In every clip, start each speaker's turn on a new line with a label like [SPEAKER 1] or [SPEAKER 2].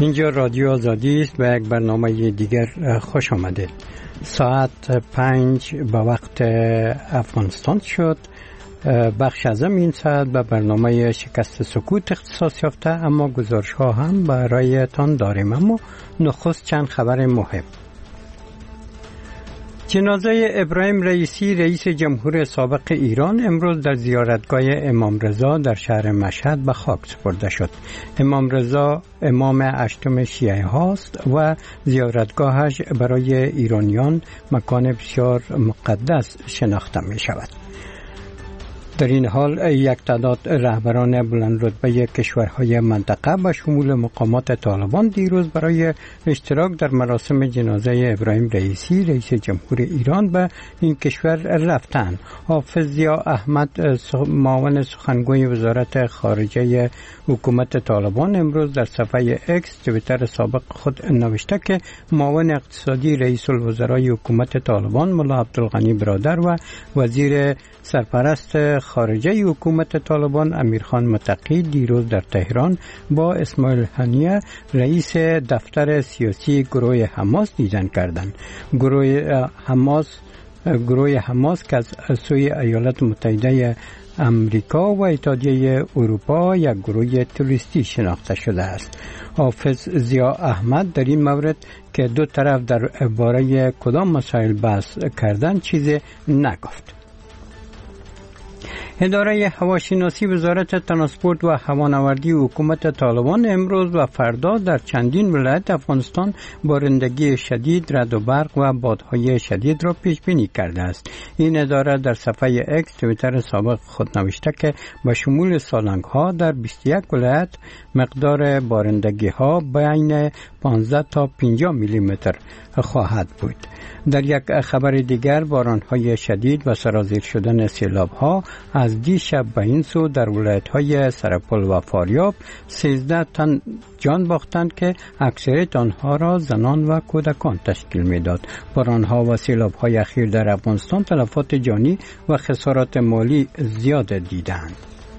[SPEAKER 1] اینجا رادیو آزادی است و یک برنامه دیگر خوش آمدید. ساعت 5 به وقت افغانستان شد. بخش از این ساعت به برنامه شکست سکوت اختصاص یافته، اما گزارش ها هم برایتان داریم. اما نخست چند خبر مهم. جنازه ابراهیم رئیسی رئیس جمهور سابق ایران امروز در زیارتگاه امام رضا در شهر مشهد به خاک سپرده شد. امام رضا امام هشتم شیعه هاست و زیارتگاهش برای ایرانیان مکان بسیار مقدس شناخته می شود. در این حال یک تعداد رهبران بلند رتبه کشورهای منطقه به شمول مقامات طالبان دیروز برای اشتراک در مراسم جنازه ابراهیم رئیسی رئیس جمهور ایران به این کشور رفتند. حافظ ضیا احمد معاون سخنگوی وزارت خارجه حکومت طالبان امروز در صفحه اکس توییتر سابق خود نوشته که معاون اقتصادی رئیس الوزرای حکومت طالبان ملا عبدالغنی برادر و وزیر سرپرست خارجه حکومت طالبان امیرخان متقی دیروز در تهران با اسماعیل هنیه رئیس دفتر سیاسی گروه حماس دیدن کردند. گروه حماس که از سوی ایالات متحده امریکا و اتحادیه اروپا یک گروه تروریستی شناخته شده است. حافظ ضیا احمد در این مورد که دو طرف در باره کدام مسائل بحث کردند چیزی نگفت. اداره هواشناسی وزارت ترانسپورت و هوانوردی حکومت طالبان امروز و فردا در چندین ولایت افغانستان بارندگی شدید، رعد و برق و بادهای شدید را پیش بینی کرده است. این اداره در صفحه اکس توییتر سابق خود نوشته که به شمول سالنگ ها در 21 ولایت مقدار بارندگی ها بین 15 تا 50 میلیمتر خواهد بود. در یک خبر دیگر باران‌های شدید و سرازیر شدن سیلاب‌ها از دیشب به این سو در ولایت‌های سرپل و فاریاب 13 تن جان باختند که اکثریت آنها را زنان و کودکان تشکیل می‌داد. باران‌ها و سیلاب‌های اخیر در افغانستان تلفات جانی و خسارات مالی زیاد دیدند.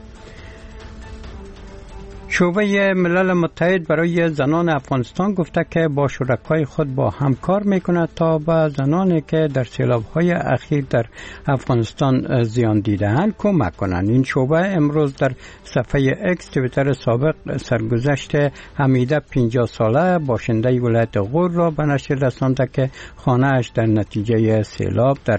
[SPEAKER 1] شعبه ملل متحد برای زنان افغانستان گفته که با شرکای خود با هم کار میکند تا به زنانی که در سیلاب‌های اخیر در افغانستان زیان دیده‌اند کمک کنند. این شعبه امروز در صفحه اکس توییتر سابق سرگذشت حمیده 50 ساله باشنده ولایت غور را به نشر رسانده که خانه‌اش در نتیجه سیلاب در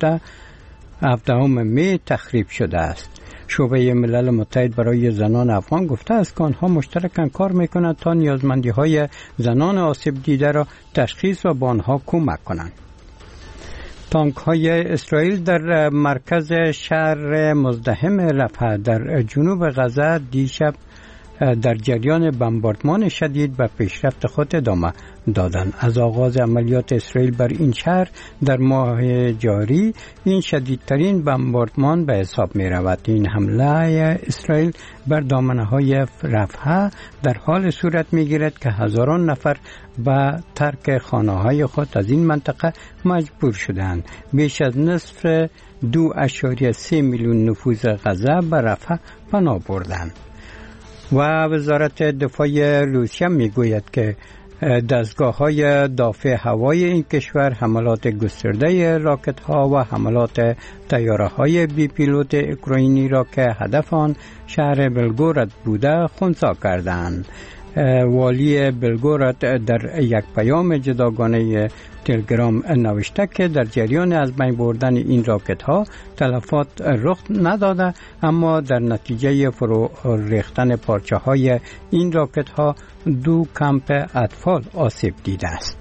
[SPEAKER 1] 17 می تخریب شده است. شعبه ملل متحد برای زنان افغان گفته است که آنها مشترکاً کار می‌کنند تا نیازمندی‌های زنان آسیب دیده را تشخیص و به آنها کمک کنند. تانک‌های اسرائیل در مرکز شهر مزدحم رفح در جنوب غزه دیشب در جریان بمباردمان شدید به پیشرفت خود ادامه دادند. از آغاز عملیات اسرائیل بر این شهر در ماه جاری این شدیدترین بمباردمان به حساب می رود. این حمله اسرائیل بر دامنه‌های رفح در حال صورت می گیرد که هزاران نفر به ترک خانه‌های خود از این منطقه مجبور شدند. بیش از نصف 2.3 میلیون نفوس غزه به رفح پناه بردند. و وزارت دفاع روسیه میگوید که دستگاه‌های دافع هوایی این کشور حملات گسترده راکت‌ها و حملات طیاره‌های بی پیلوت اوکراینی را که هدف آن شهر بلگوراد بوده خنثی کردند. والی بلگوراد در یک پیام جداگانه تلگرام نوشته که در جریان از بین بردن این راکت ها تلفات رخ نداده، اما در نتیجه فرو ریختن پارچه های این راکت ها 2 کمپ اطفال آسیب دیده است.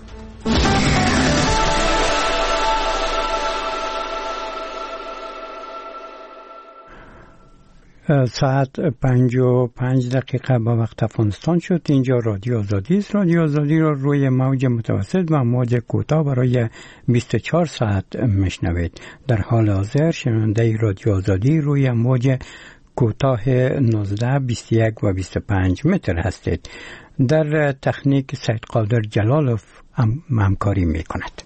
[SPEAKER 1] ساعت 5:05 به وقت افغانستان شد. اینجا رادیو آزادی است. رادیو آزادی را روی موج متوسط و موج کوتاه برای 24 ساعت میشنوید. در حال حاضر شنونده رادیو آزادی روی موج کوتاه 19، 21 و 25 متر هستید. در تکنیک سید قادر جلالوف همکاری میکند.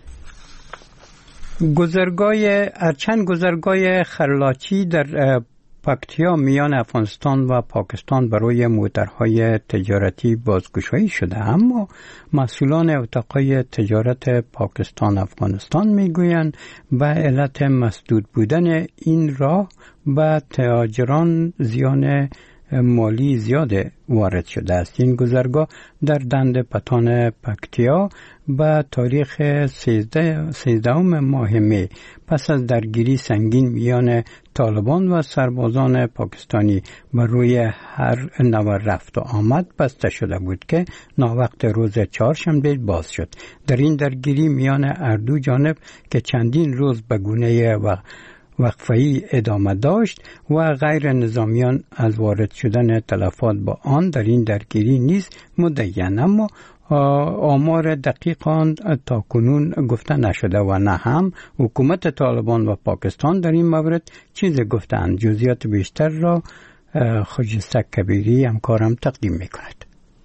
[SPEAKER 1] گذرگاه خرلاچی در پکتیا میان افغانستان و پاکستان برای موترهای تجارتی بازگشایی شده، اما مسئولان اتاقای تجارت پاکستان افغانستان میگویند به علت مسدود بودن این راه به تاجران زیان مالی زیاد وارد شده است. این گذرگاه در دند پتان پکتیا به تاریخ 13 ماه می پس از درگیری سنگین میان طالبان و سربازان پاکستانی بر روی هر نوع رفت و آمد بسته شده بود که ناوقت روز چهارشنبه باز شد. در این درگیری میان هر دو جانب که چندین روز به گونه وقفه‌ای ادامه داشت و غیر نظامیان از وارد شدن تلفات با آن در این درگیری نیز مدعی‌اند، اما آمار دقیق آن تا کنون گفته نشده و نه هم حکومت طالبان و پاکستان در این مورد چیز گفتند. جزئیات بیشتر را خجسته کبیری همکارم تقدیم می‌کند.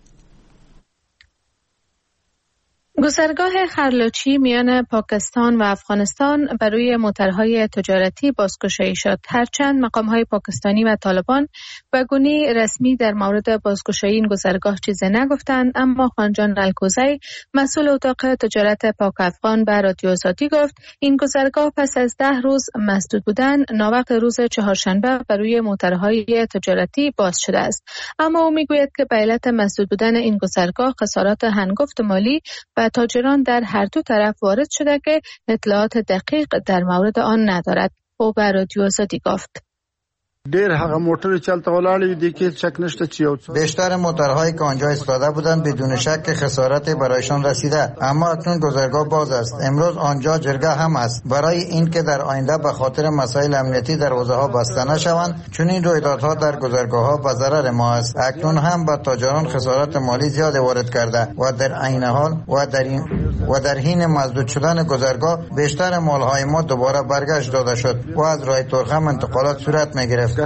[SPEAKER 2] گذرگاه خرلاچی میان پاکستان و افغانستان بر روی موترهای تجارتی بازگشایی شد. هرچند مقام‌های پاکستانی و طالبان به گونه رسمی در مورد بازگشایی این گذرگاه چیزی نگفتند، اما خانجان الکوزی مسئول اتاق تجارت پاک افغان به رادیو آزادی گفت این گذرگاه پس از 10 روز مسدود بودن ناوقت روز چهارشنبه بر روی موترهای تجارتی باز شده است. اما او میگوید که به علت مسدود بودن این گذرگاه خسارات هنگفت مالی و تاجران در هر دو طرف وارد شده که اطلاعات دقیق در مورد آن ندارد. او به رادیو آزادی گفت
[SPEAKER 3] ډېر هغه موټر چلته ولاړې دي کې شک نشته چې یو
[SPEAKER 4] بیشتر موترهایی که آنجا ایستاده بودند بدون شک خسارتی برایشان رسیده، اما اکنون گذرگاه باز است. امروز آنجا جرگه هم است برای اینکه در آینده به خاطر مسائل امنیتی دروازه ها بسته نشوند، چون این رویدادها در گذرگاه ها به ضرر ما است. اکنون هم به تاجران خسارت مالی زیاد وارد کرده و در عین حال و در حین مسدود شدن گذرگاه بیشتر مالهای ما دوباره برگشت داده شد و از راه تورخم انتقالات صورت می‌گرفت.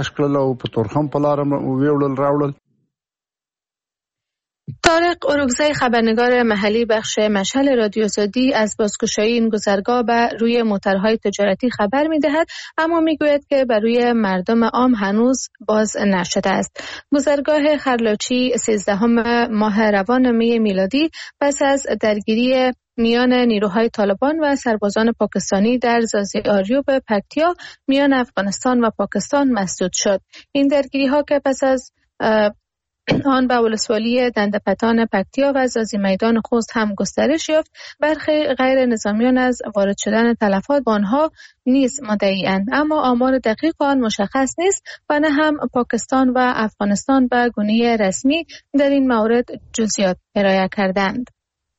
[SPEAKER 2] طارق اروگزی خبرنگار محلی بخش مشعل رادیو آزادی از بازگشایی این گذرگاه بر روی موترهای تجارتی خبر می‌دهد، اما می‌گوید که بر روی مردم عام هنوز باز نشده است. گذرگاه خرلاچی 13 ماه روان می میلادی پس از درگیری میان نیروهای طالبان و سربازان پاکستانی در زازیاریوب پکتیا میان افغانستان و پاکستان مسدود شد. این درگیری ها که پس از آن به ولسوالی دندپتان پکتیا و زازی میدان خوست هم گسترش یافت، برخی غیر نظامیان از وارد شدن تلفات با آنها نیز مدعی‌اند، اما آمار دقیق آن مشخص نیست و نه هم پاکستان و افغانستان به گونه رسمی در این مورد جزئیات ارائه کردند.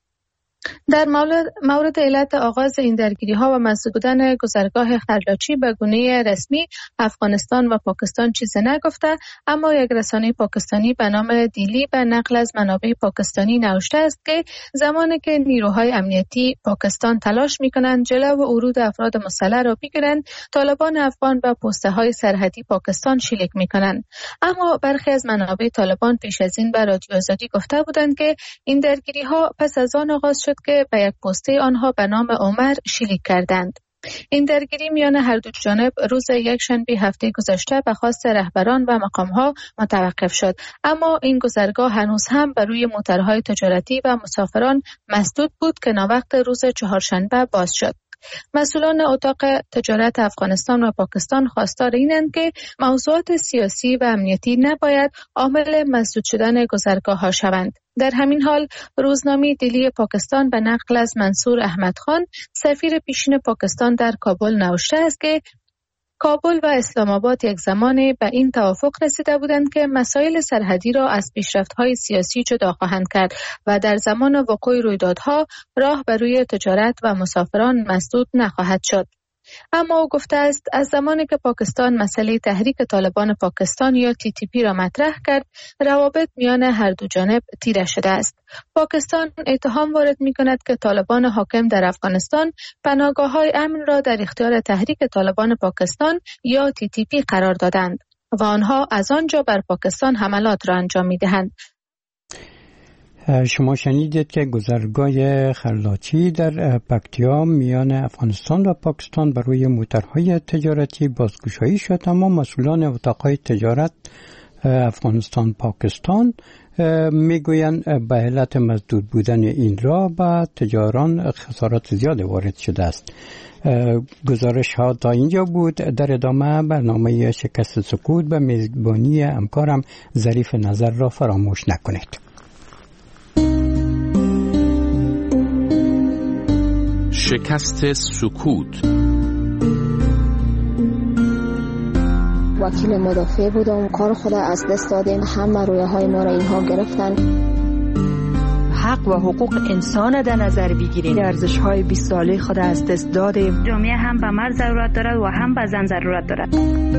[SPEAKER 2] در مورد علت آغاز این درگیری ها و مسدود بودن گذرگاه خرلاچی به گونه رسمی افغانستان و پاکستان چیزی نگفته، اما یک رسانه پاکستانی به نام دیلی به نقل از منابع پاکستانی نوشته است که زمانی که نیروهای امنیتی پاکستان تلاش می‌کنند جلو ورود افراد مسلح را بگیرند، طالبان افغان به پسته های سرحدی پاکستان شلیک می‌کنند. اما برخی از منابع طالبان پیش از این به رادیو آزادی گفته بودند که این درگیری ها پس از آن آغاز شد که به یک پسته آنها به نام عمر شلیک کردند. این درگیری میان هر دو جانب روز یکشنبه هفته گذشته به خواست رهبران و مقام‌ها متوقف شد، اما این گذرگاه هنوز هم بر روی موترهای تجارتی و مسافران مسدود بود که ناوقت روز چهارشنبه باز شد. مسئولان اتاق تجارت افغانستان و پاکستان خواستار اینند که موضوعات سیاسی و امنیتی نباید عامل مسدود شدن گذرگاه‌ها شوند. در همین حال روزنامه دیلی پاکستان به نقل از منصور احمد خان سفیر پیشین پاکستان در کابل نوشته است که کابل و اسلام آباد یک زمانی به این توافق رسیده بودند که مسائل سرحدی را از پیشرفت‌های سیاسی جدا خواهند کرد و در زمان وقوع رویدادها راه بر روی تجارت و مسافران مسدود نخواهد شد. اما او گفته است از زمانی که پاکستان مسئله تحریک طالبان پاکستان یا TTP را مطرح کرد، روابط میان هر دو جانب تیره شده است. پاکستان اتهام وارد می‌کند که طالبان حاکم در افغانستان پناهگاه‌های امن را در اختیار تحریک طالبان پاکستان یا TTP قرار دادند و آنها از آنجا بر پاکستان حملات را انجام می‌دهند.
[SPEAKER 1] شما شنیدید که گذرگاه خرلاچی در پکتیا میان افغانستان و پاکستان برای موترهای تجارتی بازگشایی شد، اما مسئولان اتاقهای تجارت افغانستان پاکستان میگویند به علت مسدود بودن این راه به تجاران خسارات زیاد وارد شده است. گزارش ها تا اینجا بود. در ادامه برنامه شکست سکوت به میزبانی همکارم ظریف نظر را فراموش نکنید.
[SPEAKER 5] شکست سکوت.
[SPEAKER 6] وکیل مدافع بودم، کار خود از دست دادیم، همه رویه های ما را اینها گرفتن.
[SPEAKER 7] حق و حقوق انسان در نظر بگیریم، ارزش های 20 ساله خود از دست دادیم.
[SPEAKER 8] جامعه هم به مرد ضرورت دارد و هم به زن ضرورت دارد.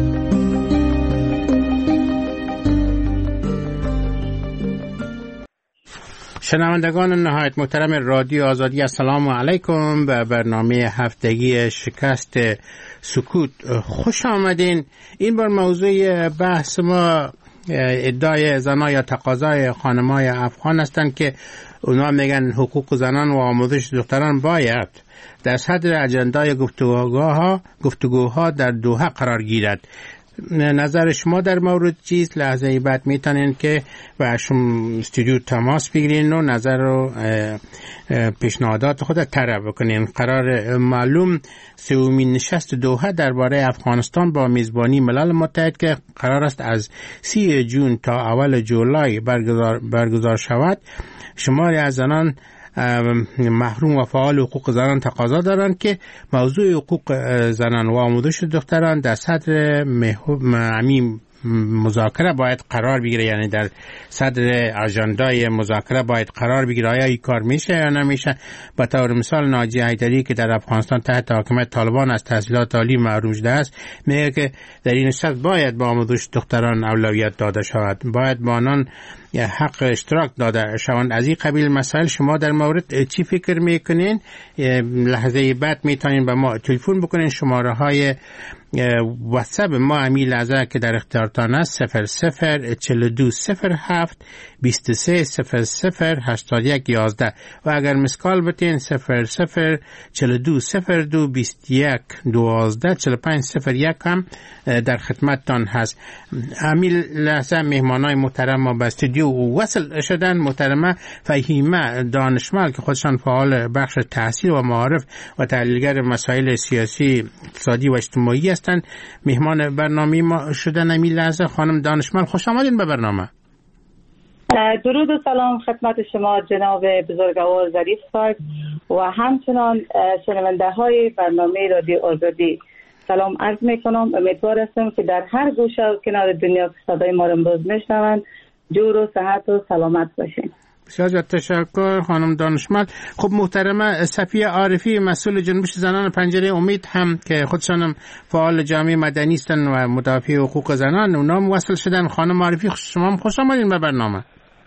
[SPEAKER 9] شنوندگان نهایت محترم رادیو آزادی، السلام علیکم. به برنامه هفتگی شکست سکوت خوش آمدین. این بار موضوع بحث ما ادعای زنان یا تقاضای خانم‌های افغان هستند که اونا میگن حقوق زنان و آموزش دختران باید در صدر اجندای گفتگوها در دوحه قرار گیرد. نظر شما در مورد چیست؟ لحظه بعد میتونین که و شما استودیو تماس بگیرین و نظر و پیشنهادات خود طرح بکنین. قرار معلوم سومین نشست دوحه درباره افغانستان با میزبانی ملل متحد که قرار است از 30 جون تا اول جولای برگزار شود، شماری از زنان محروم و فعال حقوق زنان تقاضا دارند که موضوع حقوق زنان و آموزش دختران در صدر مذاکره باید قرار بگیره، یعنی در صدر اجندای مذاکره باید قرار بگیره. آیا این کار میشه یا نمیشه؟ به طور مثال ناجیه حیدری که در افغانستان تحت حاکمیت طالبان از تحصیلات عالی محروم شده است میگه که در این نشست باید با آموزش دختران اولویت داده شود، باید با آنان حق اشتراک داده شوند. از این قبیل مسائل شما در مورد چی فکر میکنین؟ لحظه بعد میتونین به ما تلفن بکنین. شماره های واتساپ ما همین لحظه که در اختیارتان است 004207 23008111 و اگر مسکال بتین 00420221124501 هم در خدمتتان هست. همین لحظه مهمانای محترم ما به استودیو وصل شدن. محترمه فهیمه دانشمل که خودشان فعال بخش تحصیل و معارف و تحلیلگر مسائل سیاسی، اقتصادی و اجتماعی هستند مهمان برنامه ما شدن. همین لحظه خانم دانشمل خوش آمدین به برنامه.
[SPEAKER 10] درود و سلام خدمت شما جناب بزرگوار ظریف صاحب و همچنان شنونده های برنامه رادیو آزادی سلام عرض میکنم. امیدوار هستم که در هر گوشه و کنار دنیا که صدای ما را امروز میشنوند جور و صحت و سلامت باشین.
[SPEAKER 9] بسیار تشکر خانم دانشمند. خب محترمه صفیه عارفی مسئول جنبش زنان پنجره امید هم که خودشان فعال جامعه مدنی هستند و مدافع حقوق زنان، اونا هم وصل شدن. خانم عارفی شما هم خوش آمدین به برنامه.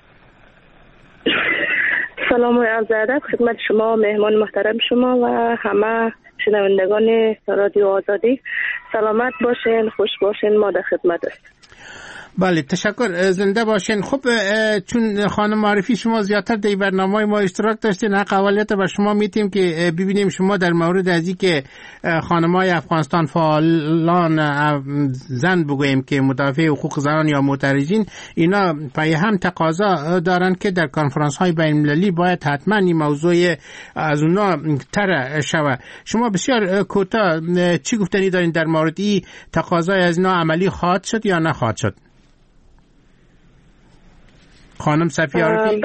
[SPEAKER 11] سلام و عرض ادب خدمت شما مهمان محترم شما و همه شنوندگان رادیو آزادی. سلامت باشین، خوش باشین، ما در خدمت هستیم.
[SPEAKER 9] بله تشکر، زنده باشین. خب چون خانم معرفی شما زیادتر در برنامه ما اشتراک داشتین، حق اولویت به شما میتیم که ببینیم شما در مورد از این که خانم‌های افغانستان فعالان زن بگوییم که مدافع حقوق زنان یا معترضین، اینا پای هم تقاضا دارن که در کنفرانس‌های بین‌المللی باید حتما این موضوع از اونا طرح شود. شما بسیار کوتاه چی گفتنی دارین در مورد این تقاضای از اینا عملی خواهد شد یا نخواهد شد؟ خانم صفیه عارفی.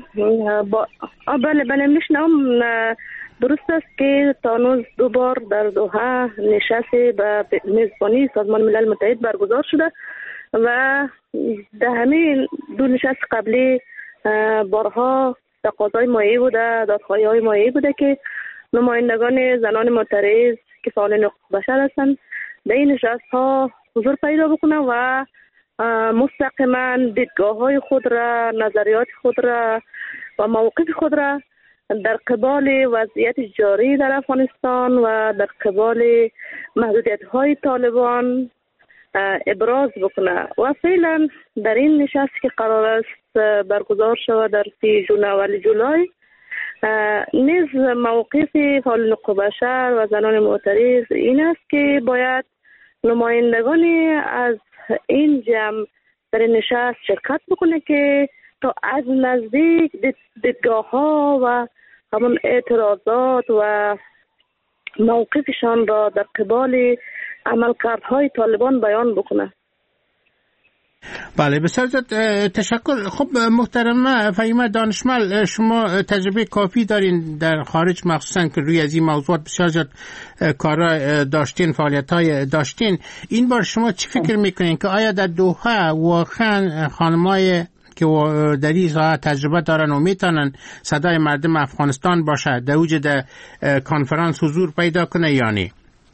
[SPEAKER 11] بله میشنم. درست است که تانوز 2 بار در دوحه نشست به میزبانی سازمان ملل متحد برگزار شده و در همین 2 نشست قبلی بارها تقاضای مایه بوده، دادخواهی‌های مایه بوده که نمایندگان زنان معترض که فعالان حقوق بشر هستند در این نشست‌ها حضور پیدا بکنه و مستقیما دیدگاه‌های خود را، نظریات خود را و موقف خود را در قبال وضعیت جاری در افغانستان و در قبال محدودیت‌های طالبان ابراز بکنه. و فعلا در این نشست که قرار است برگزار شود در 30 جنوری جولای، نیز موقف فعالان حقوق بشر و زنان معترض این است که باید نمایندگان از این جمع در نشست شرکت بکنه که تا از نزدیک دیدگاه ها و همون اعتراضات و موقفشان را در قبال عملکردهای طالبان بیان بکنه.
[SPEAKER 9] بله، بسیار تشکر. خب محترمه فهیمه دانشمل، شما تجربه کافی دارین در خارج، مخصوصا که روی از این موضوعات بسیار زیاد کارا داشتین، فعالیت‌های داشتین. این بار شما چی فکر میکنین که آیا در دوحه واقعا خانمای که در این ساعت تجربه دارن و میتونن صدای مردم افغانستان باشه در اوج کنفرانس حضور پیدا کنه یا نه؟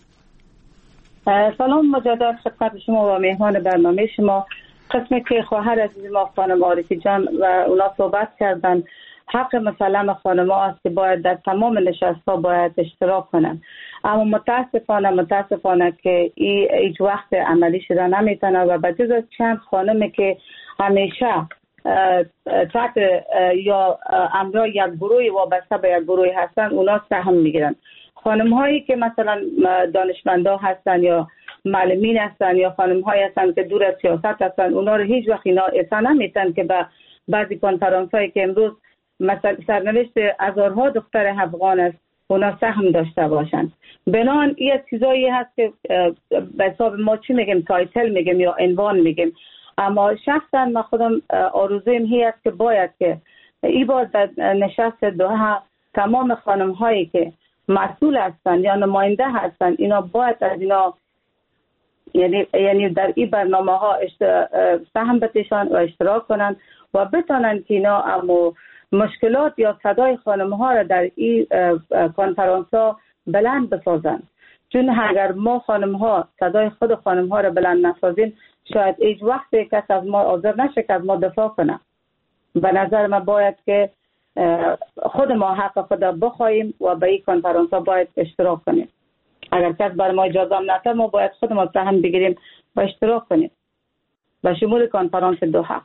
[SPEAKER 10] سلام مجدد خدمت شما و مهمان برنامه شما. قسمی که خواهر عزیز ما خانم عارفی جان و اونا صحبت کردن، حق مسلم خانم ها است که باید در تمام نشست ها باید اشتراک کنن، اما متاسفانه که هیچ وقت عملی شده نمیتونه و بجز از چند خانمی که همیشه تحت یا امرای یک گروه وابسته به یک گروه هستن، اونا سهم میگیرن. خانم هایی که مثلا دانشمندا هستن یا معلمین هستن یا خانم هایی هستن که دور از سیاست هستن، اونا رو هیچ وقت اینا اصلا نمیتن که به بعضی کنفرانس هایی که امروز مثلا سرنوشت هزارها دختر افغان است اونا سهم داشته باشن. بنان این چیزایی هست که به حساب ما چی میگیم، تایتل میگیم یا عنوان میگیم، اما شخصا من خودم آرزویم هی است که باید که این بار در نشست دوحه تمام خانم هایی که مسئول هستن یا نماینده هستن اینا باید از اینا یعنی در این برنامه ها سهم بتشن و اشتراک کنن و بتانن که اینا اما مشکلات یا صدای خانم ها را در این کنفرانس ها بلند بسازن. چون اگر ما خانم ها صدای خود خانم ها را بلند نسازیم، شاید هیچ وقت کس از ما حاضر نشه که از ما دفاع کنه. به نظر من باید که خود ما حق خود بخواهیم و به این کنفرانس ها باید اشتراک کنیم. اگر کس بر ما اجازه نده، ما باید خود ما سهم بگیریم و اشتراک کنیم به شمول کنفرانس دوحه.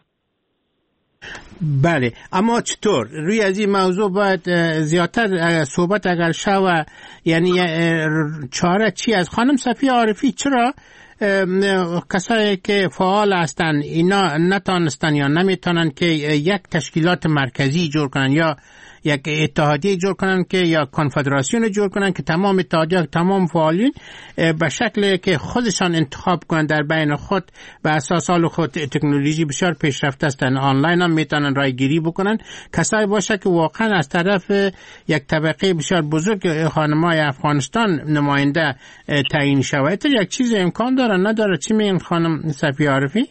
[SPEAKER 9] بله، اما چطور روی از این موضوع باید زیادتر صحبت اگر شوه، یعنی چاره چی از خانم صفیه عارفی؟ چرا کسایی که فعال هستن اینا نتانستن یا نمیتونن که یک تشکیلات مرکزی جور کنن یا یک اتحادیه جور کنن که یا کنفدراسیون جور کنن که تمام اتحادیه تمام فعالین به شکلی که خودشان انتخاب کنن در بین خود به اساس حال خود. تکنولوژی بسیار پیشرفته است، آنلاین هم میتونن رای گیری بکنن. کسایی باشه که واقعا از طرف یک طبقه بسیار بزرگ خانمای افغانستان نماینده تعیین شود. یک چیز امکان داره نداره؟ چی میگن خانم صفیه عارفی؟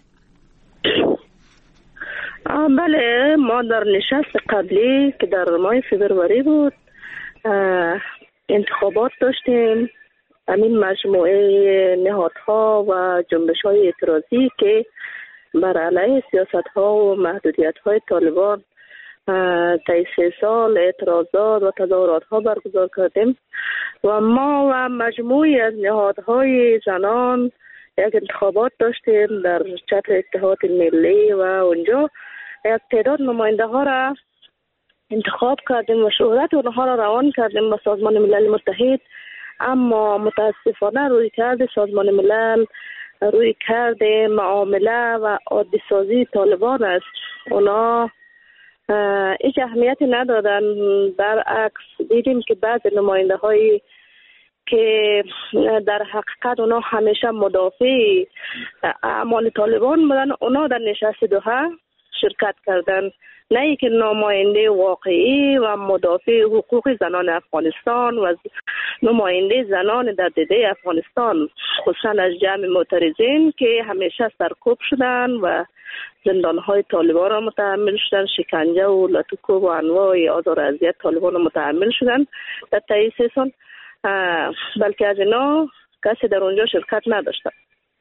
[SPEAKER 11] بله، ما در نشست قبلی که در ماه فبروری بود انتخابات داشتیم. همین مجموعه نهادها و جنبش های اعتراضی که بر علیه سیاست ها و محدودیت های طالبان طی 3 سال اعتراضات و تظاهرات ها برگزار کردیم و ما و مجموعی از نهادهای زنان یک انتخابات داشتیم در چتر اتحاد ملی و اونجا یک تعداد نماینده ها را انتخاب کردیم و شهرت اونها را روان کردیم به سازمان ملل متحد. اما متاسفانه روی کرد سازمان ملل روی کرد معامله و عادی سازی طالبان است. اونا هیچ اهمیتی ندادن. برعکس دیدیم که بعض نماینده هایی که در حقیقت اونا همیشه مدافع اعمال طالبان بودن، اونا در نشست دوحه شرکت کردن، نه ای که نماینده واقعی و مدافع حقوق زنان افغانستان و نماینده زنان در دیده افغانستان، خصوصا از جمع معترضین که همیشه سرکوب شدن و زندانهای طالبان را متحمل شدن، شکنجه و لطوکوب و انواع آزار و اذیت طالبان را متحمل شدن در طی 3 سال، بلکه از اینا کسی در اونجا شرکت نداشتن.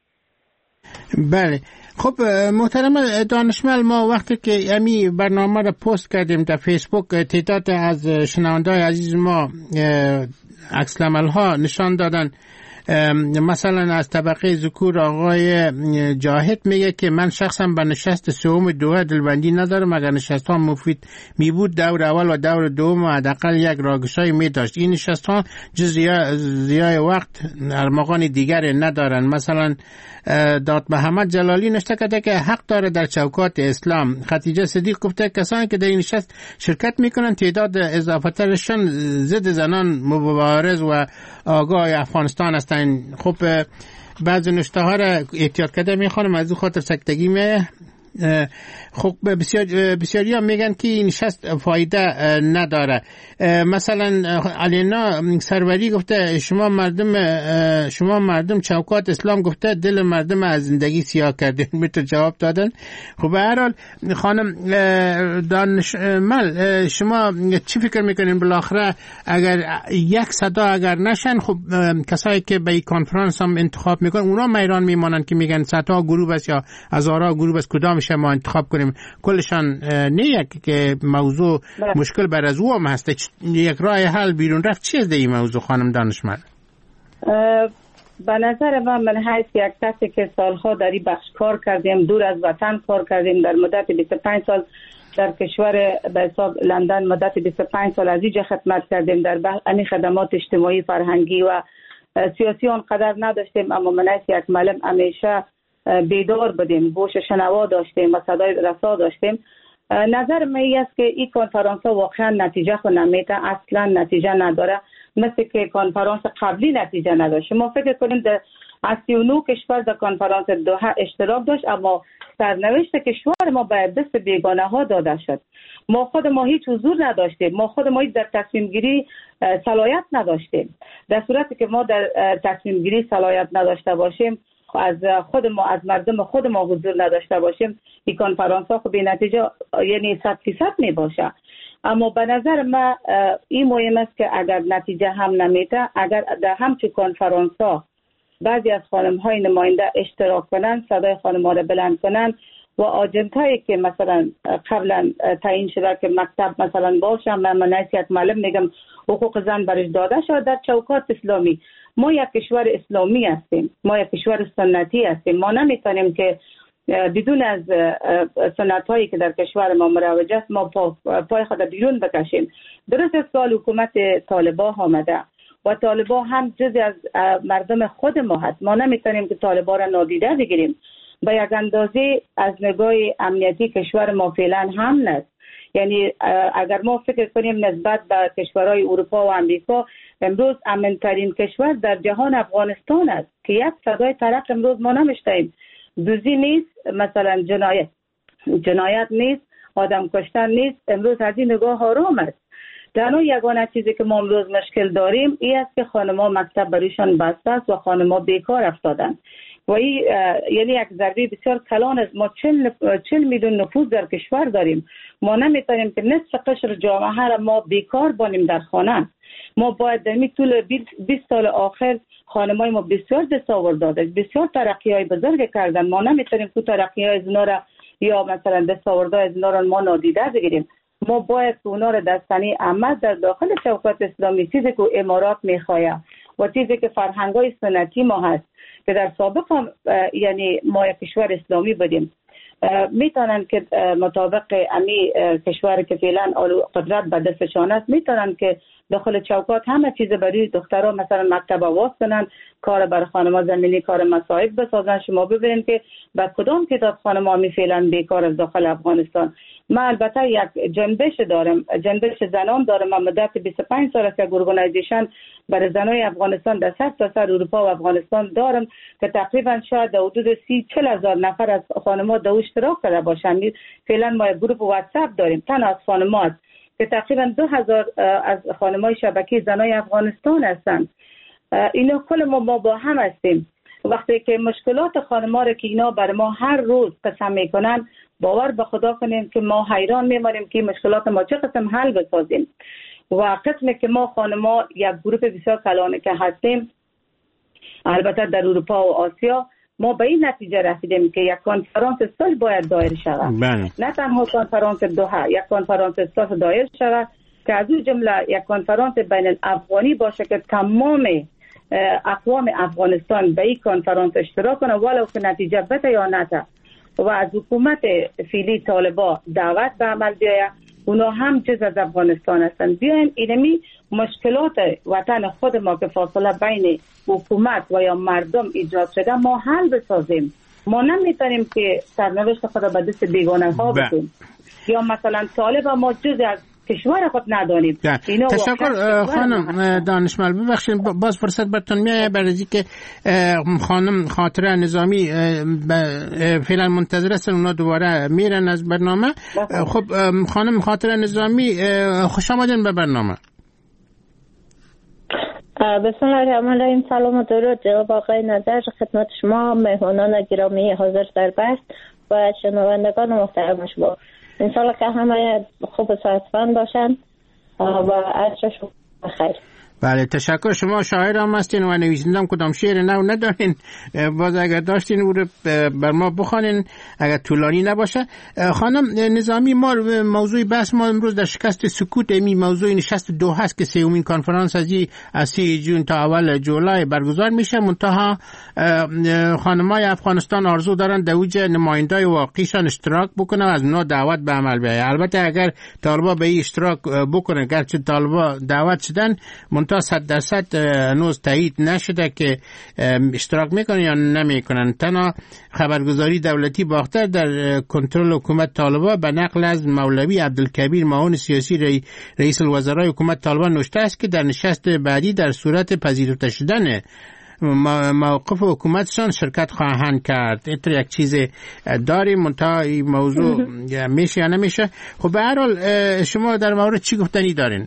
[SPEAKER 9] بله، خب محترم دانشمل، ما وقتی که امی برنامه را پست کردیم در فیسبوک، تعداد از شنونده‌های عزیز ما عکس العمل ها نشان دادن مثلا از طبقه ذکور آقای جاهد میگه که من شخصا به نشست سوم دوحه دلبندی ندارم، اگر نشست ها مفید می بود دور اول و دور دوم حداقل یک راگشایی می داشت. این نشست ها جز ضیاع وقت ارمغان دیگر ندارن. مثلا داد محمد جلالی نشته کرده که حق داره در چوکات اسلام. خدیجه صدیق گفته کسانی که در این نشست شرکت میکنن تعداد اضافه ترشان ضد زنان مبارز و آگاه افغانستان هستند. خب بعضی نشته ها را احتیاط کرده میخوانم از اون خاطر سکتگی خب بسیاری هم میگن که این نشست فایده نداره. مثلا علینا سروری گفته شما مردم چوکات اسلام گفته دل مردم از زندگی سیاه کردین. میتون جواب دادن. خب به هر حال خانم دانشمل شما چی فکر میکنین بالاخره اگر یک صدا اگر نشن، خب کسایی که به این کنفرانس هم انتخاب میکنن اونا میران میمانن که میگن صدها گروه است یا هزارها گروه است، کدام ما انتخاب کنیم؟ کلشان نه که موضوع مشکل بر از او هم هسته. یک راه حل بیرون رفت چیه این موضوع خانم دانشمند؟
[SPEAKER 10] به نظر من حیث یک کسی که سالها در این بخش کار کردیم، دور از وطن کار کردیم، در مدت 25 سال در کشور به حساب لندن مدت 25 سال از اینجا خدمت کردیم، در همین خدمات اجتماعی فرهنگی و سیاسی آنقدر نداشتیم، اما من حیث یک معلم همیشه بیدار بودیم، گوش شنوا داشتیم و صدای رسا داشتیم. نظر من است که این کنفرانس ها واقعا نتیجه خود نمیده، اصلا نتیجه نداره، مثل که کنفرانس قبلی نتیجه نداشت. ما فکر کنیم از 39 کشور در کنفرانس دوحه اشتراک داشت، اما سرنوشت کشور ما به دست بیگانه ها داده شد. ما خود ما هیچ حضور نداشتیم، ما خود ما در تصمیم گیری صلاحیت نداشتیم. در صورتی که ما در تصمیم گیری صلاحیت نداشته باشیم، از خود ما از مردم خود ما حضور نداشته باشیم، این کنفرانس ها خب به نتیجه یعنی 100% می باشه. اما به نظر من این مهم است که اگر نتیجه هم نمیده، اگر در همچین کنفرانس ها بعضی از خانم های نماینده اشتراک کنن، صدای خانم ها را بلند کنن و آجنت هایی که مثلا قبلا تعیین شده که مکتب مثلا باشه، من یک معلم میگم حقوق زن برش داده شد در چوکات اسلامی. ما یک کشور اسلامی هستیم، ما یک کشور سنتی هستیم، ما نمیتونیم که بدون از سنت هایی که در کشور ما مروج است ما پای خود بیرون بکشیم. درست سال حکومت طالبان آمده و طالبان هم جزی از مردم خود ما هست، ما نمیتونیم که طالبان را نادیده بگیریم. به یک اندازه از نگاه امنیتی کشور ما فعلا هم است. یعنی اگر ما فکر کنیم نسبت به کشورهای اروپا و امریکا، امروز امن‌ترین کشور در جهان افغانستان است که یک صدای ترق امروز ما نمیشنویم. دوزی نیست، مثلا جنایت نیست، آدم کشتن نیست، امروز از این نگاه آرام است. تنها یگانه چیزی که ما امروز مشکل داریم این است که خانم‌ها مکتب برایشان بسته است و خانم‌ها بیکار افتادن و این یعنی یک ضربه بسیار کلان است. ما 40 میلیون نفوس در کشور داریم، ما نمیتونیم که نصف قشر جامعه را ما بیکار بانیم در خانه. ما باید در طول 20 سال آخر خانمای ما بسیار دستاورد داده، بسیار ترقی‌های بزرگ کردن، ما نمیتونیم که ترقی‌های زنا را یا مثلا دستاوردهای زنا را ما نادیده بگیریم. ما باید اونا را دستنی عمل در داخل چوکات اسلامی، چیزی که امارات میخواهد و چیزی که فرهنگ‌های سنتی ما هست که در سابق هم یعنی ما یک کشور اسلامی بودیم، میتونن که مطابق امی کشور که فعلا قدرت به دستشان است میتونن که داخل چوکات همه چیز برای دخترها مثلا مکتب آواز کنن، کار برای خانم‌ها زمینی کار مصائب بسازن. شما ببینید که با کدام تعداد خانم‌ها می فعلا بیکار از داخل افغانستان. من البته یک جنبش دارم، جنبش زنان دارم. من مدت 25 سال است که ارگانایزیشن برای زنای افغانستان در سرتاسر اروپا و افغانستان دارم که تقریبا شاید حدود 30-40 هزار نفر از خانم‌ها در اشتراک کرده باشند. فعلا ما یک گروه واتساپ داریم تنها از خانم‌ها است که تقریبا 2000 از خانم‌های شبکه زنای افغانستان هستند. اینا کل ما با هم هستیم. وقتی که مشکلات خانم‌ها را که اینا بر ما هر روز قسم میکنن، باور به خدا کنیم که ما حیران میمانیم که مشکلات ما چه قسم حل بسازیم. و قسمی که ما خانم‌ها یک گروه بسیار کلانه که هستیم، البته در اروپا و آسیا، ما به این نتیجه رسیدیم که یک کنفرانس صلح باید دایر شود. نه تنها کنفرانس دوحه، یک کنفرانس صلح دایر شود که از اون جمله یک کنفرانس بین الافغانی باشه که تمام اقوام افغانستان به این کنفرانس اشتراک کنه، ولو که نتیجه بده یا نده، و از حکومت فعلی طالبا دعوت به عمل بیاید. اونا هم جز از افغانستان هستند. بیایم اینمی مشکلات وطن خود ما که فاصله بین حکومت و یا مردم ایجاد شده ما حل بسازیم. ما نمیتونیم که سرنوشت خود به دست بیگانه ها بدیم یا مثلا طالب ما جز از کشور خود ندانیم.
[SPEAKER 9] تشکر خانم دانشمل. ببخشید باز فرصت براتون میاد برای اینکه خانم خاطره نظامی فعلا منتظر هستن، اونا دوباره میرن از برنامه. خب خانم خاطره نظامی خوش آمدین به برنامه.
[SPEAKER 12] بسم الله الرحمن الرحیم. سلام و درود جناب آقای نظر خدمت شما، مهمانان گرامی حاضر در بحث و شنوندگان محترم شما. انشالله که همه خوب و صحتمند باشند و عصرشون بخیر.
[SPEAKER 9] بله تشکر. شما شاعر هم هستین و نویسنده هم کدام شعر نو ندارین؟ باز اگر داشتین او رو بر ما بخوانین اگر طولانی نباشه. خانم نظامی، ما موضوع بحث ما امروز در شکست سکوت امی موضوع نشست دو هست که سومین کنفرانس از 3 جون تا اول جولای برگزار میشه. منتها خانمای افغانستان آرزو دارن در اوج نمایندای واقعیشان اشتراک بکنن، از اونا دعوت به عمل بیاید. البته اگر طالبا به این اشتراک بکنن، گرچه طالبا دعوت شدن تا 100% هنوز تایید نشده که اشتراک میکنن یا نمیکنن. تنها خبرگزاری دولتی باختر در کنترل حکومت طالبان به نقل از مولوی عبدالکبیر معاون سیاسی رئیس الوزرای حکومت طالبان نوشته است که در نشست بعدی در صورت پذیرفته شدن موقف حکومتشان شرکت خواهند کرد. اینطور یک چیز داریم، منتها این موضوع میشه یا نمیشه. خب به هر حال شما در مورد چی گفتنی دارین؟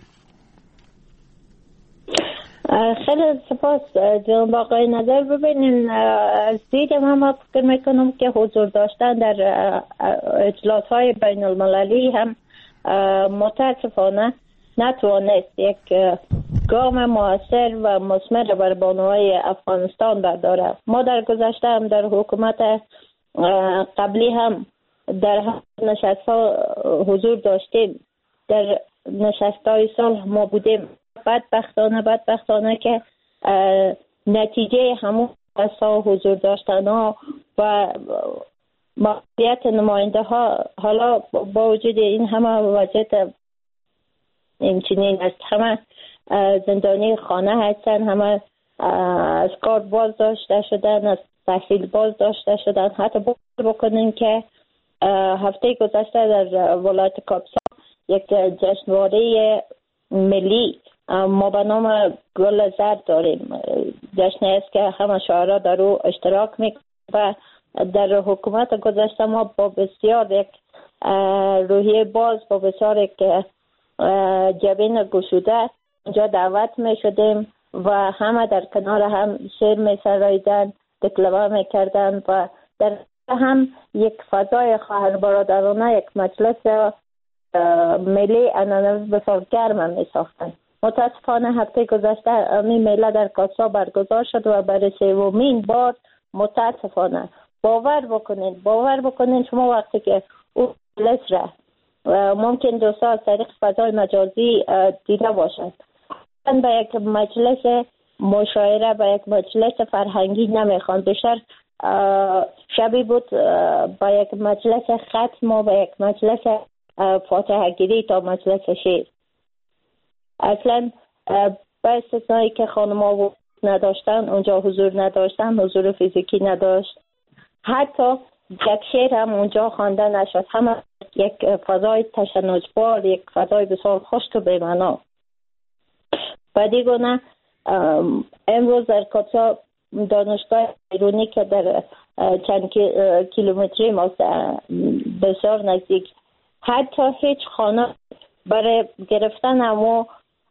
[SPEAKER 12] خیلی سپاس جناب آقای نظر. ببینین از دید من فکر میکنم که حضور داشتن در اجلاس های بین المللی هم متاسفانه نتوانست یک گام موثر و مثمر بر بانوهای افغانستان برداره. ما در گذشته هم در حکومت قبلی هم در نشست ها حضور داشتیم، در نشست های صلح ما بودیم. بدبختانه که نتیجه همون ها حضور داشتن ها و موقعیت نماینده ها حالا با وجود این همه وضعیت این است، همه زندانی خانه هستن، همه از کار باز داشته شدن، از تحصیل باز داشته شدن. حتی بکنین که هفته گذشته در ولایت کاپسا یک جشنواره ملی ما به نام گل زرد داریم. جشنی است که همه شاعرها در او اشتراک میکنند و در حکومت گذشته ما با بسیار یک روحیه باز، با بسیار یک جبین گشوده اونجا دعوت میشدیم و همه در کنار هم شعر میسراییدن، دکلمه میکردن و در هم یک فضای خواهر برادرانه، یک مجلس ملی عنعنوی بسیار گرم میساختن. متاسفانه هفته گذشته این میله در کاسا برگزار شد و برای سومین بار متاسفانه باور بکنین شما وقتی که اون مجلس را ممکن دوستا از طریق فضای مجازی دیده باشد، به یک مجلس مشاعره، به یک مجلس فرهنگی نمیخوان، بیشتر شبیه بود با یک مجلس ختم و با یک مجلس فاتحه گیری تا مجلس شعر. اصلا با استثنایی که خانم‌ها نداشتن، اونجا حضور نداشتن، حضور فیزیکی نداشت، حتی یک شعر هم اونجا خوانده نشد. همه یک فضای تشنجبار، یک فضای بسیار خشک و بی‌معنا. بعدی گونه امروز در کاپسا دانشگاه ایرانی که در چند کیلومتری ما بسیار نزدیک، حتی هیچ خانه برای گرفتن همو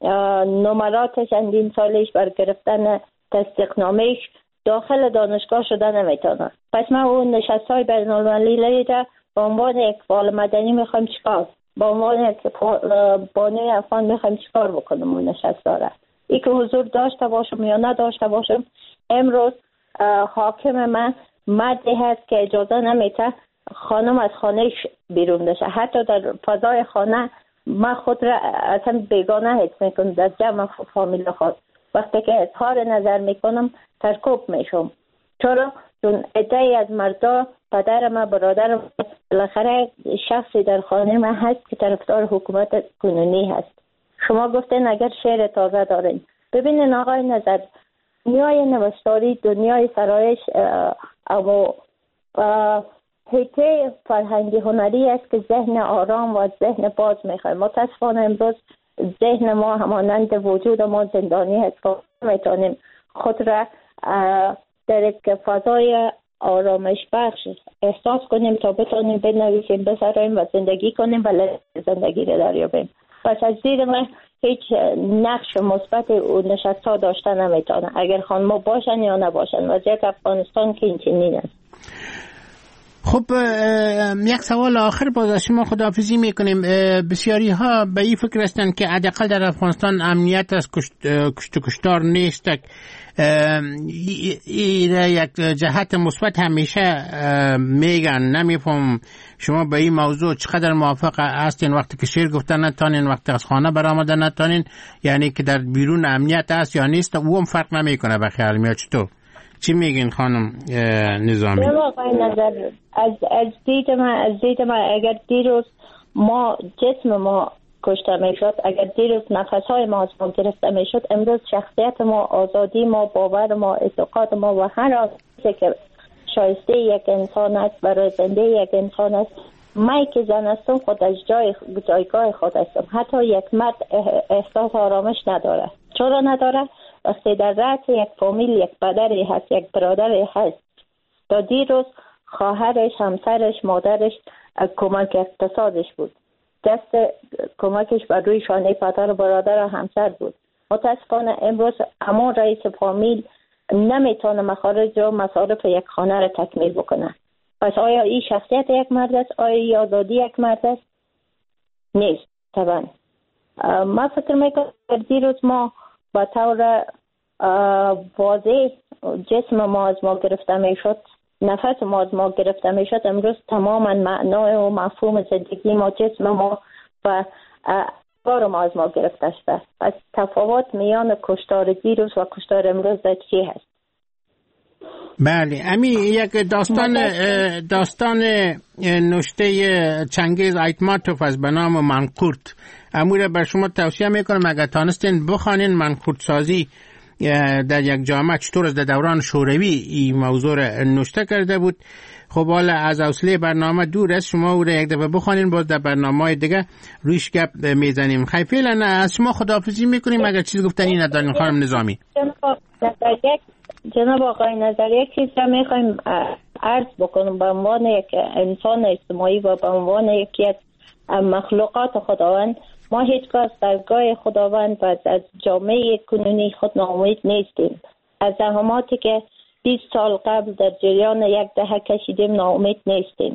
[SPEAKER 12] نمرات چندین سالش، برای گرفتن تصدیقنامهش داخل دانشگاه شده نمیتونه. پس ما اون نشست های بین المللی را به عنوان یک فعال مدنی میخوایم چیکار، به عنوان یک بانوی افغان میخوایم چیکار بکنیم اون نشست داره. ای که حضور داشته باشم یا نداشته باشم، امروز حاکم من مردی هست که اجازه نمیته خانم از خانهش بیرون بشه. حتی در فضای خانه من خود را اصلا بیگانه حس میکنم در جمع فامیل خود. وقتی که اظهار نظر میکنم ترکوب میشم. چرا؟ چون عده‌ای از مردا، پدر ما، برادر ما، بالاخره شخصی در خانه ما هست که طرفدار حکومت کنونی هست. شما گفتین اگر شعر تازه دارین، ببینین آقای نظر، دنیای نوشتاری، دنیای سرایش اما حیطه فرهنگی هنری است که ذهن آرام و ذهن باز میخواه. متاسفانه امروز ذهن ما همانند وجود ما زندانی هست که میتونیم خود را در یک فضای آرامش بخش احساس کنیم تا بتونیم بنویسیم، بسراییم و زندگی کنیم و زندگی را دریابیم. پس از دید من هیچ نقش مثبت و نشست ها داشته نمیتونه، اگر خانم باشن یا نباشن. وضعیت افغانستان که این چنین است.
[SPEAKER 9] خب یک سوال آخر باز از شما خداحافظی میکنیم. بسیاری ها به این فکر هستند که حداقل در افغانستان امنیت از کشتار نیست. این یک جهت مثبت همیشه میگن. نمیفهم شما به این موضوع چقدر موافق هستین؟ وقتی که شعر گفتن نتانین، وقتی از خانه برآمدن نتانین، یعنی که در بیرون امنیت هست یا نیست، و هم فرق نمیکنه به خیال میاد. چطور؟ چی میگین خانم نظامی؟
[SPEAKER 12] آقای نظر، از دید من اگر دیروز ما جسم ما کشته میشد، اگر دیروز نفسهای ما از ما گرفته میشد، امروز شخصیت ما، آزادی ما، باور ما، اعتقاد ما و هر آنچه که شایسته یک انسان است، برای زنده یک انسان است. من که زن هستم خود از جایگاه خود هستم. حتی یک مرد احساس آرامش نداره. چرا نداره؟ وقتی در رأس یک فامیل یک پدری هست، یک برادری هست، تا دیروز خواهرش، همسرش، مادرش کمک اقتصادش بود، دست کمکش بر روی شانه پدر و برادر و همسر بود. متاسفانه امروز همون رئیس فامیل نمیتونه مخارج و مصارف یک خانه را تکمیل بکنه. پس آیا این شخصیت یک مرد است؟ آیا این آزادی یک مرد است؟ نیست طبعا. من فکر میکنم دیروز ما با طور واضح جسم ما از ما گرفته میشد، نفس ما از ما گرفته میشد، امروز تماما معنای و مفهوم زندگی ما، جسم ما و افکار ما از ما گرفته شده. از تفاوت میان کشتار دیروز و کشتار امروز در چی هست؟
[SPEAKER 9] بله، امی یک داستان نوشته چنگیز ایتماتوف از به نام منقورت، امور بر شما توصیه میکنم اگر تانستین بخوانین. منقورت سازی در یک جامعه چطور از در دوران شوروی این موضوع را نوشته کرده بود. خب حالا از حوصله برنامه دور است، شما او را یک دفعه بخوانین، باز در برنامه‌های دیگه رویش گپ میزنیم. خیلی فعلا از شما خداحافظی میکنیم اگر چیز گفتنی ندارین خانم نظامی.
[SPEAKER 12] جناب آقای نظر، یک چیز را میخوایم عرض بکنم به عنوان یک انسان اجتماعی و به عنوان یکی از مخلوقات خداوند. ما هیچگاه از درگاه خداوند و از جامعه کنونی خود ناامید نیستیم. از زحماتی که 20 سال قبل در جریان یک دهه کشیدیم ناامید نیستیم.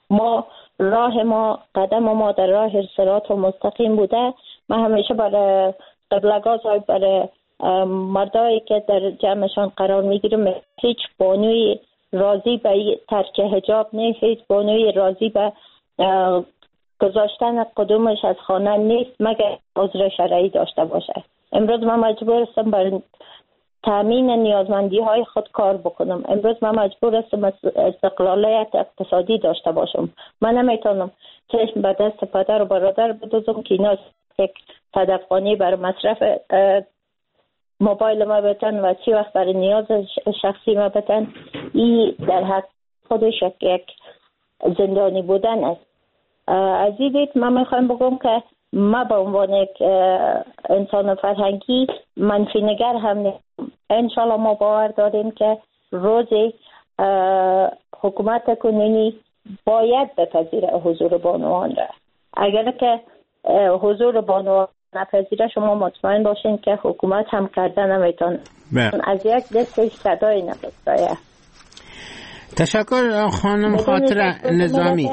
[SPEAKER 12] قدم ما در راه صراط مستقیم بوده. من همیشه برای قبلگاه صاحب، برای مردایی که در جمعشان قرار میگیرم، هیچ بانوی راضی به ترک حجاب نیست، هیچ بانوی راضی به گذاشتن قدومش از خانه نیست مگر عذر شرعی داشته باشه. امروز من مجبور هستم بر تامین نیازمندی های خود کار بکنم. امروز من مجبور هستم استقلالیت اقتصادی داشته باشم. من نمیتونم چشم به دست پدر و برادر بدوزم که اینا یک صدفخانی بر مصرف موبایل ما بتن و چی وقت برای نیاز شخصی ما بتن. این در حق خودش یک زندانی بودن است. از این دید من میخوایم بگم که ما به عنوان یک انسان فرهنگی منفی نگر هم نیستم. انشالله ما باور داریم که روزی حکومت کنونی باید بپذیره حضور بانوان را. اگر که حضور بانوان نپذیره، شما مطمئن باشین که حکومت هم کرده نمیتونه. از یک دستش صدای نمیتونه.
[SPEAKER 9] تشکر خانم خاطر نظامی.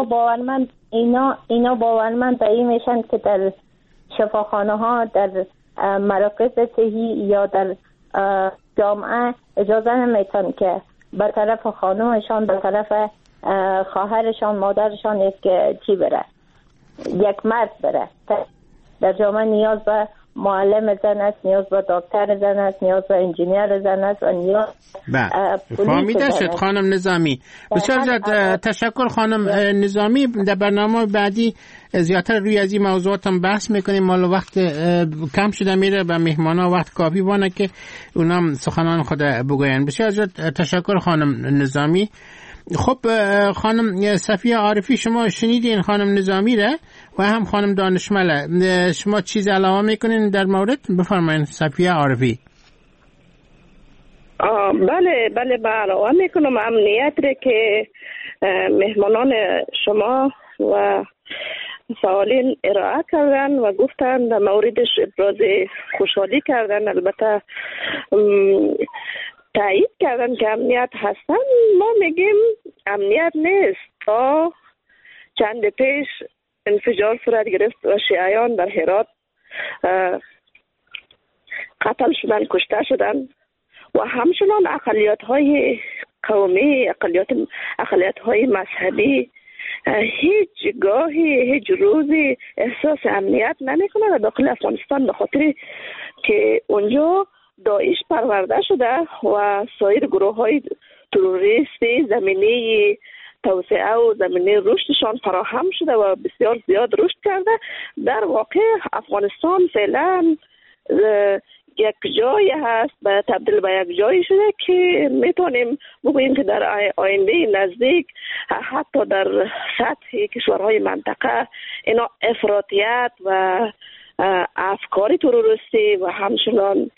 [SPEAKER 12] اینا باورمند به این میشن که در شفاخانه ها، در مراکز صحی یا در جامعه اجازه نمیتن که به طرف خانومشان، به طرف خواهرشان، مادرشان یک چی بره، یک مرد بره. در جامعه نیاز به معلم زن است، نیاز به دکتر زن است، نیاز به انجینیر زن است و نیاز
[SPEAKER 9] فهمیده شد خانم نظامی. بسیار زیاد تشکر خانم نظامی. در برنامه بعدی زیادتر روی از این موضوعات هم بحث میکنیم. مال وقت کم شده میره و مهمانا وقت کافی بانه که اونام سخنان خود بگوین. بسیار زیاد تشکر خانم نظامی. خب خانم صفیه عارفی، شما شنیدین خانم نظامی را و هم خانم دانشمله. شما چیز علاوه میکنین در مورد؟ بفرمایید صفیه عارفی.
[SPEAKER 11] بله علاوه میکنم. امنیت را که مهمانان شما و سوالین ارائه کردن و گفتن در موردش ابراز خوشحالی کردن، البته تایید کردن که امنیت هستن. ما میگیم امنیت نیست. تا چند پیش انفجار صورت گرفت و شیعیان در هرات قتل شدن، کشته شدن و همچنان اقلیت های قومی، اقلیت های مذهبی هیچ گاهی، هیچ روزی احساس امنیت نمیکنه در داخل افغانستان، به خاطر که اونجا داعش پرورده شده و سایر گروه های تروریستی زمینه توسعه و زمینه رشدشان فراهم شده و بسیار زیاد رشد کرده. در واقع افغانستان فعلا یک جایی هست به تبدیل به یک جایی شده که میتونیم بگوییم که در آینده نزدیک حتی در سطح کشورهای منطقه اینا افراطیت و افکار تروریستی و همچنان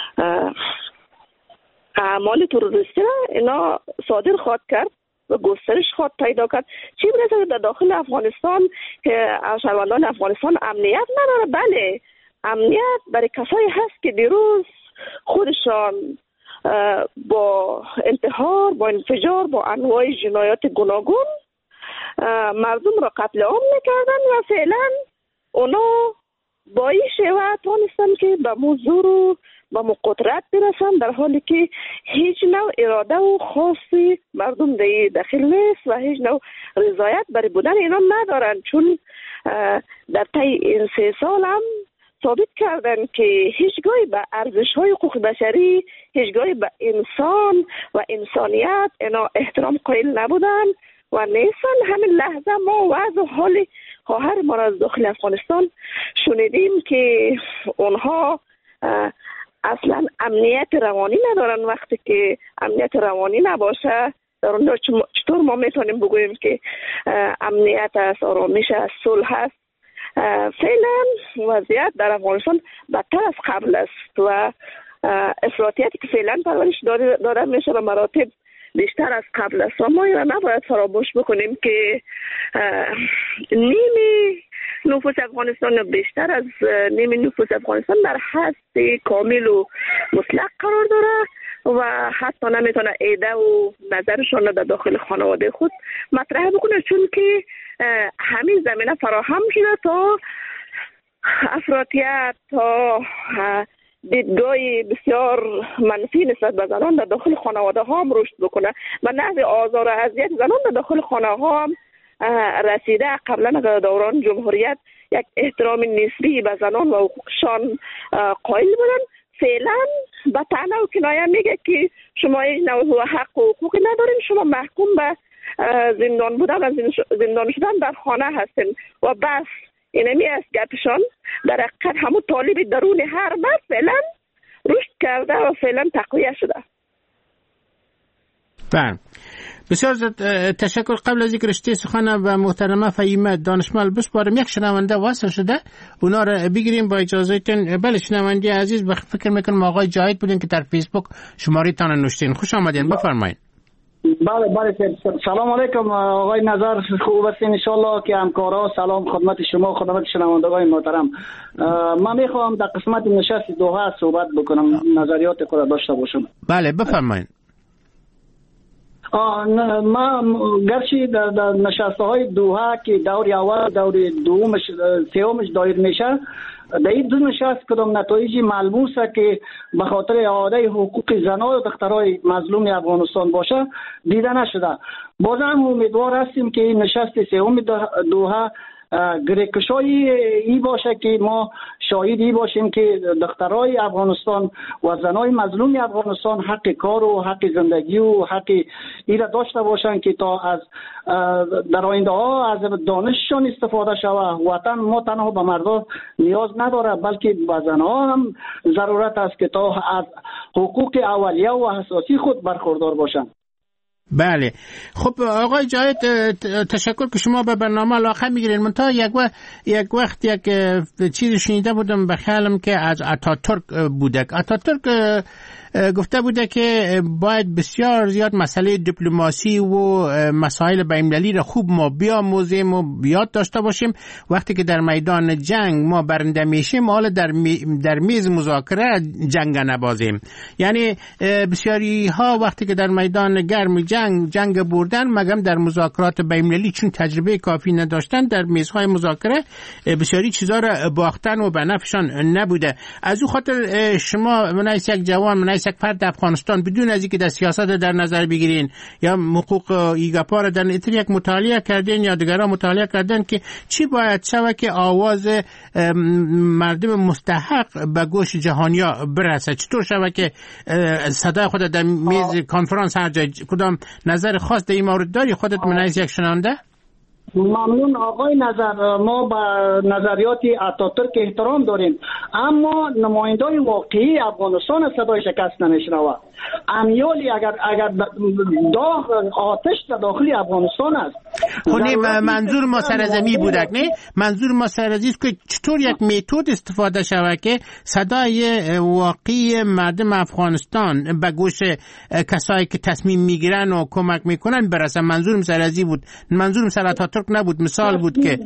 [SPEAKER 11] اعمال تروریستی را اینا صادر خواهد کرد و گسترش خواهد پیدا کرد. چی برسه در داخل افغانستان که شهروندان افغانستان امنیت نداره؟ بله، امنیت برای کسایی هست که دیروز خودشان با انتحار، با انفجار، با انواع جنایات گوناگون مردم را قتل عام میکردن و فعلا اونا با این شیوه تانستن که به موضوع رو با قدرت برسن، در حالی که هیچ نوع اراده و خاصی مردم داخل نیست و هیچ نوع رضایت برای بودن اینا ندارن. چون در طی این 3 سال هم ثابت کردن که هیچگاهی به ارزش‌های حقوق بشری، هیچگاهی به انسان و انسانیت اینا احترام قائل نبودن و نیستن. همین لحظه ما وضع حال خواهر ما از داخل افغانستان شنیدیم که اونها اصلا امنیت روانی ندارن. وقتی که امنیت روانی نباشه در اونجا چطور ما میتونیم بگوییم که امنیت است، آرامش است، صلح است؟ فعلا وضعیت در افغانستان بدتر از قبل است و افراطیتی که فعلا پرورش داده میشه به مراتب بیشتر از قبل است و ما نباید فراموش بکنیم که نیمی نفوس افغانستان، بیشتر از نیمی نفوس افغانستان در هستی کامل و مطلق قرار داره و حتی نمیتونه ایده و نظرشان در داخل خانواده خود مطرح بکنه، چون که همین زمینه فراهم شده تا افراطیت، تا دیدگاه بسیار منفی نسبت به زنان در داخل خانواده ها هم رشد بکنه و نحو آزار و اذیت زنان در داخل خانه ها هم رسیده. قبلا در دوران جمهوریت یک احترام نسبی به زنان و حقوقشان قائل بودن. فعلا به طعنه و کنایه میگه که شما هیچ نوع حق و حقوقی ندارین، شما محکوم به زندان بودن و زندان شدن در خانه هستین و بس. اینمی است گپشان. در حقیقت همون طالب درون هر مرد فعلا رشد کرده و فعلا تقویه شده.
[SPEAKER 9] بله، بسیار تشکر. قبل از اینکه رشته سخن و محترمه فهیمه دانشمل بسپارم، یک شنونده واسه شده، اونا رو بگیریم با اجازهتون. بله شنونده عزیز، فکر میکنم آقای جاهد بودین که در فیسبوک شماره تان نوشتین. خوش آمدین، بفرمایید.
[SPEAKER 13] بله سلام علیکم آقای نظر، خوب هستین ان شاء الله که همکارا. سلام خدمت شما، خدمت شنوندگان محترم. من میخوام در قسمت نشست دوحه صحبت بکنم، نظریات خود داشته باشم.
[SPEAKER 9] بله بفرمایید.
[SPEAKER 13] ما گرچه در نشسته های دوحه که دور اول، دور دومش، سومش دایر میشه، در این دو نشست کدام نتایج ملموسه که به خاطر اعاده حقوق زنان و دخترای مظلوم افغانستان باشه دیده نشده. باز هم امیدوار هستیم که این نشست سوم دوحه گریکشایی ای باشه که ما شاهدی باشیم که دخترای افغانستان و زنای مظلوم افغانستان حق کار و حق زندگی و حق ای را داشته باشن که تا از در آینده ها از دانششان استفاده شود. وطن ما تنها به مردان نیاز نداره بلکه به زنها هم ضرورت است که تا از حقوق اولیه و اساسی خود برخوردار باشن.
[SPEAKER 9] بله خب آقای جاید تشکر که شما به برنامه علاقه میگیرین. من تا یک وقت یک چیز شنیده بودم به خیالم که از اتاتورک بوده. اتاتورک گفته بوده که باید بسیار زیاد مسئله دیپلماسی و مسائل بین‌المللی را خوب ما بیاموزیم و یاد داشته باشیم. وقتی که در میدان جنگ ما برنده میشیم حالا در میز مذاکره جنگ نبازیم. یعنی بسیاری ها وقتی که در میدان گرم جنگ بردن مگم در مذاکرات بین‌المللی چون تجربه کافی نداشتن در میزهای مذاکره بسیاری چیزا را باختن و به نفعشان نبوده. از او خاطر شما منایس یک جوان منایس یک فرد افغانستان بدون از اینکه در سیاست در نظر بگیرین یا حقوق ایگاپا را در یک مطالعه کردین یا دیگران مطالعه کردن که چی باید شود که آواز مردم مستحق به گوش جهانیا برسه، چطور شود که صدای خود در میز کنفرانس هر جای کدام نظر خاص در این مورد داری خودت منایس یک شنونده؟
[SPEAKER 13] ممنون آقای نظر. ما به نظریات اتاتورک احترام داریم اما نمایندای واقعی افغانستان صدای شکست نمیشنوه. امیالی اگر آتش در داخل افغانستان است.
[SPEAKER 9] خونی منظور ما سرزمی بودک نه؟ منظور ما سرزمی است که چطور یک میتود استفاده شود که صدای واقعی مردم افغانستان به گوش کسایی که تصمیم میگیرن و کمک میکنن برسه. منظورم سرزمی بود، منظورم سر اتاتورک نبود. مثال بود که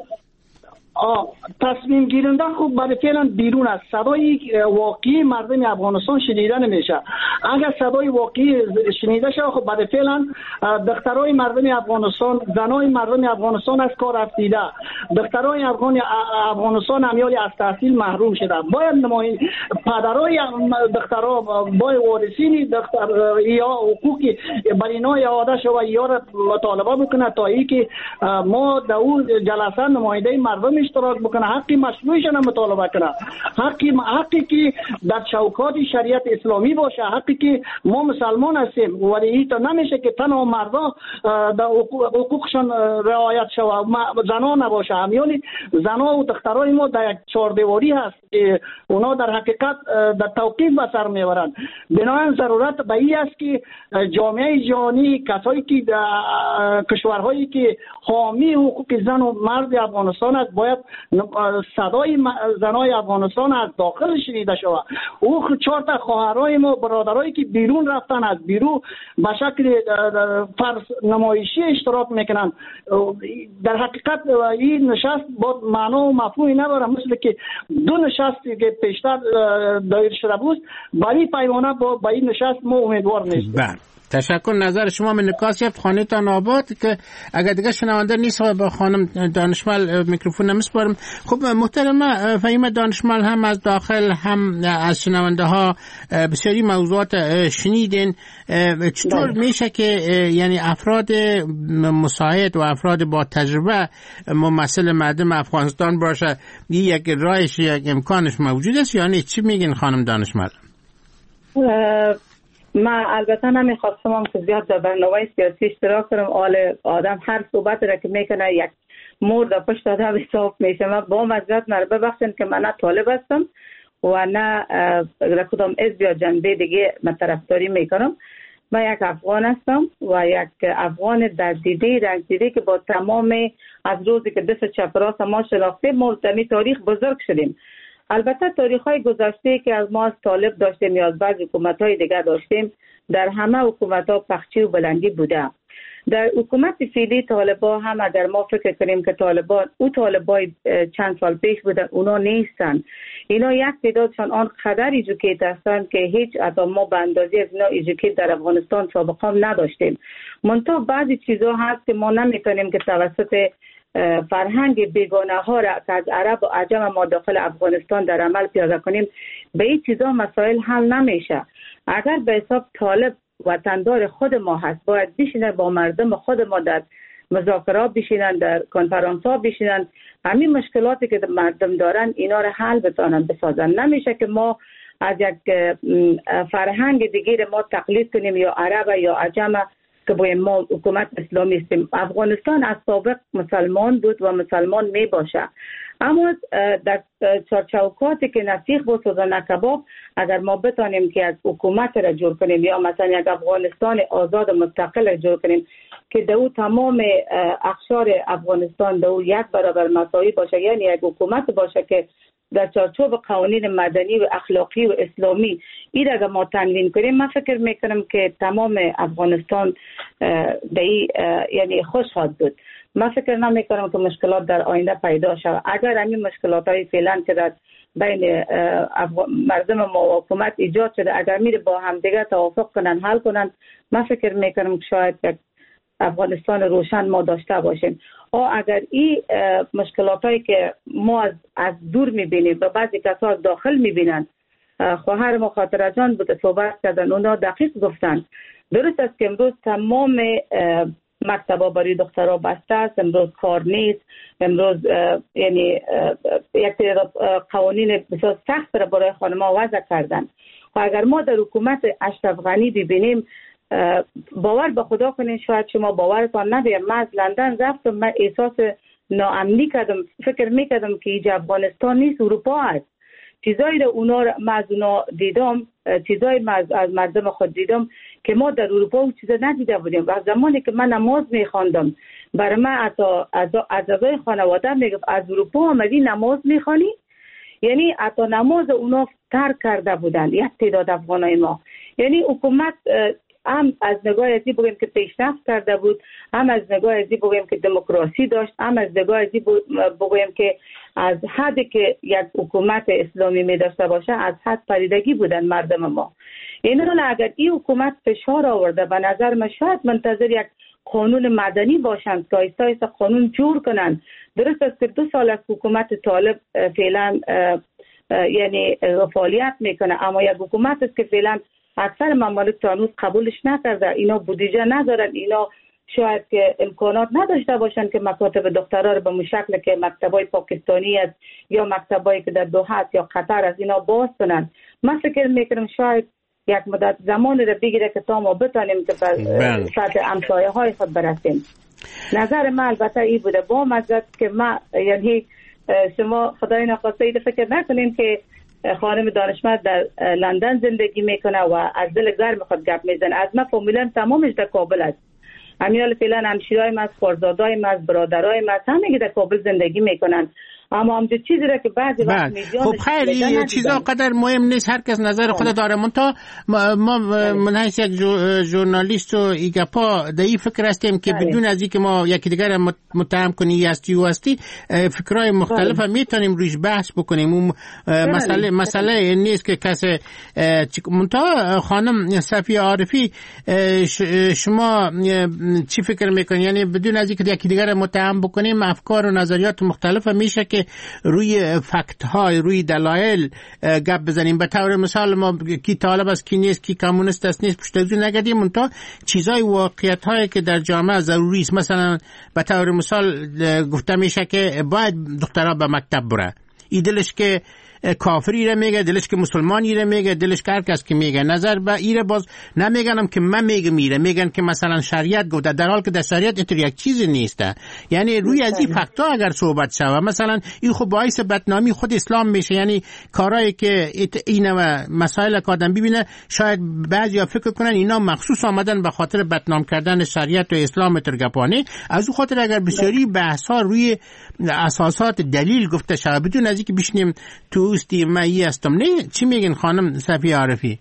[SPEAKER 13] تصمیم گیرنده خوب برای فعلا بیرون است. صدای واقعی مردم افغانستان شنیده نمیشه. اگر صدای واقعی شنیده شه خب برای فعلا دخترای مردم افغانستان، زنای مردم افغانستان از کار رفتیده، دخترای افغانستان امیالی از تحصیل محروم شده. باید پدرای دخترها باید وارثین دختر یا حقوقی برای اینا اعاده شود یا را مطالبه بکنه تا ای که ما در اون جلسه نماینده مردم اشتراک بکنه، حقی مشروعشان مطالبه کنه، حقی که در چوکات شریعت اسلامی باشه، حقی که ما مسلمان هستیم ولی این تا نمیشه که تنها مردا در حقوقشان رعایت شود، زنا نباشه. همیانی زنا و دخترای ما در یک چهاردیواری هست که اونا در حقیقت در توقیف به سر میبرند. بنابراین ضرورت به این است که جامعه جهانی، کسایی که کشورهایی که حامی حقوق زن و مرد افغانستان است باید صدای زنای افغانستان از داخل شنیده شود. او 4 تا خواهرای ما برادرایی که بیرون رفتن از بیرون به شکل فرض نمایشی اشتراک میکنن. در حقیقت این نشست با معنا و مفهومی نداره، مثل که 2 نشستی که پیشتر دایر شده بود. برای پیمانه با این نشست ما امیدوار نیستیم.
[SPEAKER 9] تشکر. نظر شما من نکاس یافت. خانه تان آباد که اگر دیگه شنونده نیست با خانم دانشمل میکروفون نمیسپارم. خب محترمه فهیمه دانشمل هم از داخل هم از شنونده ها بسیاری موضوعات شنیدین. چطور میشه که یعنی افراد مساعد و افراد با تجربه ممثل مردم افغانستان باشه؟ یک راهش یک امکانش موجود است یا نه؟ چی میگین خانم دانشمل؟
[SPEAKER 10] من البته نمیخواستم که زیاد در برنامه سیاسی اشتراک کنم. آدم هر صحبت را که میکنه یک مورد پشت آدم حساب میشه. من با مجرد مرا ببخشن که من نه طالب هستم و نه کدام حزب یا جنبه دیگه من طرفداری میکنم. من یک افغان هستم و یک افغان در رنگ دیده که با تمام از روزی که دست چپ راست ما شناخته ملتمی تاریخ بزرگ شدیم. البته تاریخ‌های گذشته که از ما از طالب داشتیم یا از بعض حکومت‌های دیگر داشتیم، در همه حکومت‌ها پخچی و بلندی بوده. در حکومت فعلی طالبان هم اگر ما فکر کنیم که طالبان چند سال پیش بودن، اونا نیستن. اینا یک تعدادشان آن قدر ایژوکیت هستند که هیچ حتی ما به اندازه از اینا ایژوکیت در افغانستان سابقا نداشتیم. منتها بعضی چیزها هست که ما نمی‌تونیم که توسط فرهنگ بیگانه ها را که از عرب و عجم ما داخل افغانستان در عمل پیاده کنیم. به این چیزا مسائل حل نمیشه. اگر به حساب طالب وطندار خود ما هست باید بشینه با مردم خود ما در مذاکرات بشینن، در کنفرانس ها بشینن، همین مشکلاتی که مردم دارن اینا رو حل بسازن. نمیشه که ما از یک فرهنگ دیگه ما تقلید کنیم، یا عرب یا عجم، که باید ما حکومت اسلامی هستیم. افغانستان از سابق مسلمان بود و مسلمان می باشه، اما در چارچوکاتی که نسیخ بسازن کباب، اگر ما بتانیم که یک حکومت را جور کنیم یا مثلا یک افغانستان آزاد مستقل را جور کنیم که دو تمام اقشار افغانستان دو یک برابر مساوی باشه، یعنی یک حکومت باشه که در چارچوب قوانین مدنی و اخلاقی و اسلامی این اگر ما تنظیم کنیم، من فکر میکنم که تمام افغانستان یعنی خوش خواهد بود. من فکر نمیکنم که مشکلات در آینده پیدا شود. اگر همین مشکلات های فعلا که در بین مردم ما و حکومت ایجاد شده، اگر میره با هم دیگه توافق کنن، حل کنن، من فکر میکنم که شاید یک افغانستان روشن ما داشته باشیم. اگر این مشکلات هایی که ما از دور میبینیم و بعضی کسا از داخل میبینن، خواهر ما خاطره جان بود صحبت کردن، اونا دقیق گفتن. درست است که امروز تمام مکتبا برای دخترها بسته است، امروز کار نیست، امروز یعنی یک قوانین بسیار سخت را برای خانم‌ها وضع کردن. و اگر ما در حکومت اشرف غنی ببینیم، باور به خدا کنین، شاید شما باورتان نبیه، من از لندن رفتم، من احساس ناامنی کردم، فکر میکردم که اینجا افغانستان نیست، اروپا است. چیزایی رو من از اونا دیدم، چیزایی از مردم خود دیدم که ما در اروپا اون چیزا ندیده بودیم. و زمانی که من نماز میخواندم، برای من حتی اعضای خانواده میگفت از اروپا آمدی نماز میخوانی؟ یعنی حتی نماز اونا ترک کرده بودن یک تعداد افغانای ما. یعنی حکومت هم از نگاه ازی بگویم که پیشرفت کرده بود، هم از نگاه ازی بگویم که دموکراسی داشت، هم از نگاه ازی بگویم که از حدی که یک حکومت اسلامی می داشته باشه از حد پریدگی بودن مردم ما. این اگر این حکومت فشار آورده، به نظر من شاید منتظر یک قانون مدنی باشند که آیسته آیسته قانون جور کنن. درست است که 2 سال از حکومت طالب فعلا یعنی فعالیت میکنه، اما یک حکومت است که فعلا اکثر ممالک هنوز قبولش نکرده. اینا بودجه ندارن، اینا شاید که امکانات نداشته باشن که مکاتب دخترها رو به مشکل که مکتبای پاکستانی است یا مکتبایی که در دوحه است یا قطر است اینا باز کنن. من فکر میکنم شاید یک مدت زمان رو بگیره که تا ما بتانیم که به سطح همسایه های خود برسیم. نظر من البته این بوده، با مزد که ما یعنی شما خدای نخواسته ایده فکر نکنین که خانم دانشمند در لندن زندگی میکنه و از دل گرم خود گپ میزنه. از من فامیلم تمامش در کابل است. همین فعلا همشیرای من، خواهرزادای من، برادرای من همه در کابل زندگی میکنن. اما همچه چیزی را که بعضی وقت میدیان
[SPEAKER 9] خب خیلی چیزا قدر مهم نیست، هر کس نظر خود داره. منتها ما من حیث یک ژورنالیست و ایگپا در این فکر هستیم که بدون از اینکه ما یکی دیگر متهم کنی هستی و هستی فکرهای مختلف هم میتونیم روش بحث بکنیم. اون مسئله نیست که کسی. منتها خانم صفیه عارفی شما چی فکر میکنی؟ یعنی بدون از اینکه یکی دیگر متهم بکنیم افکار و نظریات مختلف میشه که روی فکت های، روی دلایل گپ بزنیم. به طور مثال ما کی طالب است کی نیست، کی کمونیست است نیست پشتگویی نگردیم، منتها چیزای واقعیت هایی که در جامعه ضروری است. مثلا به طور مثال گفته میشه که باید دخترها به مکتب بره، این دلش که کافری را میگه، دلش که مسلمانی را میگه، دلش که هر کس که میگه. نظر به ایره باز نمیگنم که من میگن که مثلا شریعت گفته، در حال که در شریعت اینطور یک چیزی نیسته. یعنی روی از این فکتا اگر صحبت شود، مثلا این خب باعث بدنامی خود اسلام میشه. یعنی کارهایی که اینا و مسائل که آدم ببینه شاید بعضیا فکر کنن اینا مخصوص آمدن به خاطر بدنام کردن شریعت و اسلام ترگپانه. از اون خاطر اگر بسیاری بحث ها روی اساسات دلیل گفته شود بدون از اینکه بشنیم تو مایی هستم. نه چی میگن خانم صفیه عارفی؟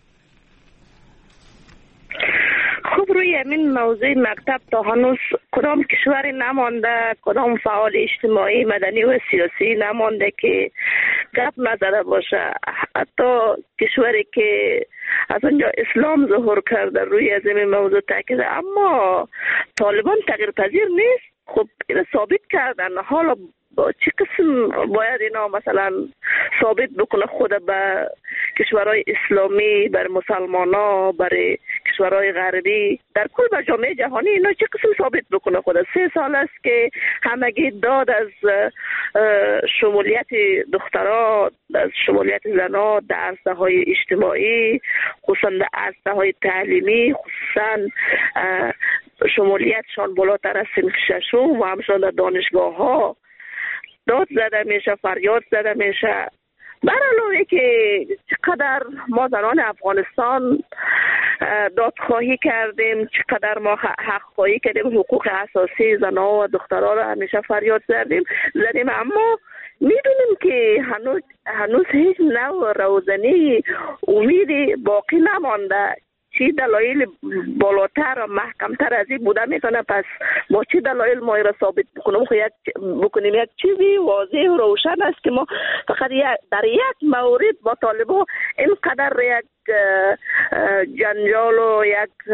[SPEAKER 11] خب روی این موضوع مکتب تا هنوز کدام کشوری نمانده، کدام فعال اجتماعی مدنی و سیاسی نمانده که گپ نزده باشه. حتی کشوری که از اونجا اسلام ظهور کرده روی از این موضوع تاکید، اما طالبان تغییر پذیر نیست. خب اینو ثابت کردن، حالا چه قسم باید اینا مثلا ثابت بکنه خود به کشورهای اسلامی، بر مسلمان ها، برای کشورهای غربی در کل به جامعه جهانی اینا چه قسم ثابت بکنه خود 3 سال است که همگی داد از شمولیت دخترها، از شمولیت زنها در عرصه‌های اجتماعی، خصوصا در عرصه‌های تعلیمی، خصوصا شمولیتشان بالاتر از صنف ششم و همچنان در دانشگاه‌ها داد زده میشه، فریاد زده میشه. بر علاوه که چقدر ما زنان افغانستان دادخواهی کردیم، چقدر ما حق خواهی کردیم، حقوق اساسی زنها و دخترها را همیشه فریاد زدیم، اما می‌بینیم که هنوز هیچ نوع روزنی امیدی باقی نمانده. چی دلایل بالاتر و محکمتر از این بوده میتونه؟ پس ما چی دلایل ما را ثابت بکنیم؟ یک چیزی واضح و روشن است که ما فقط در یک مورد با طالبان اینقدر یک جنجال و یک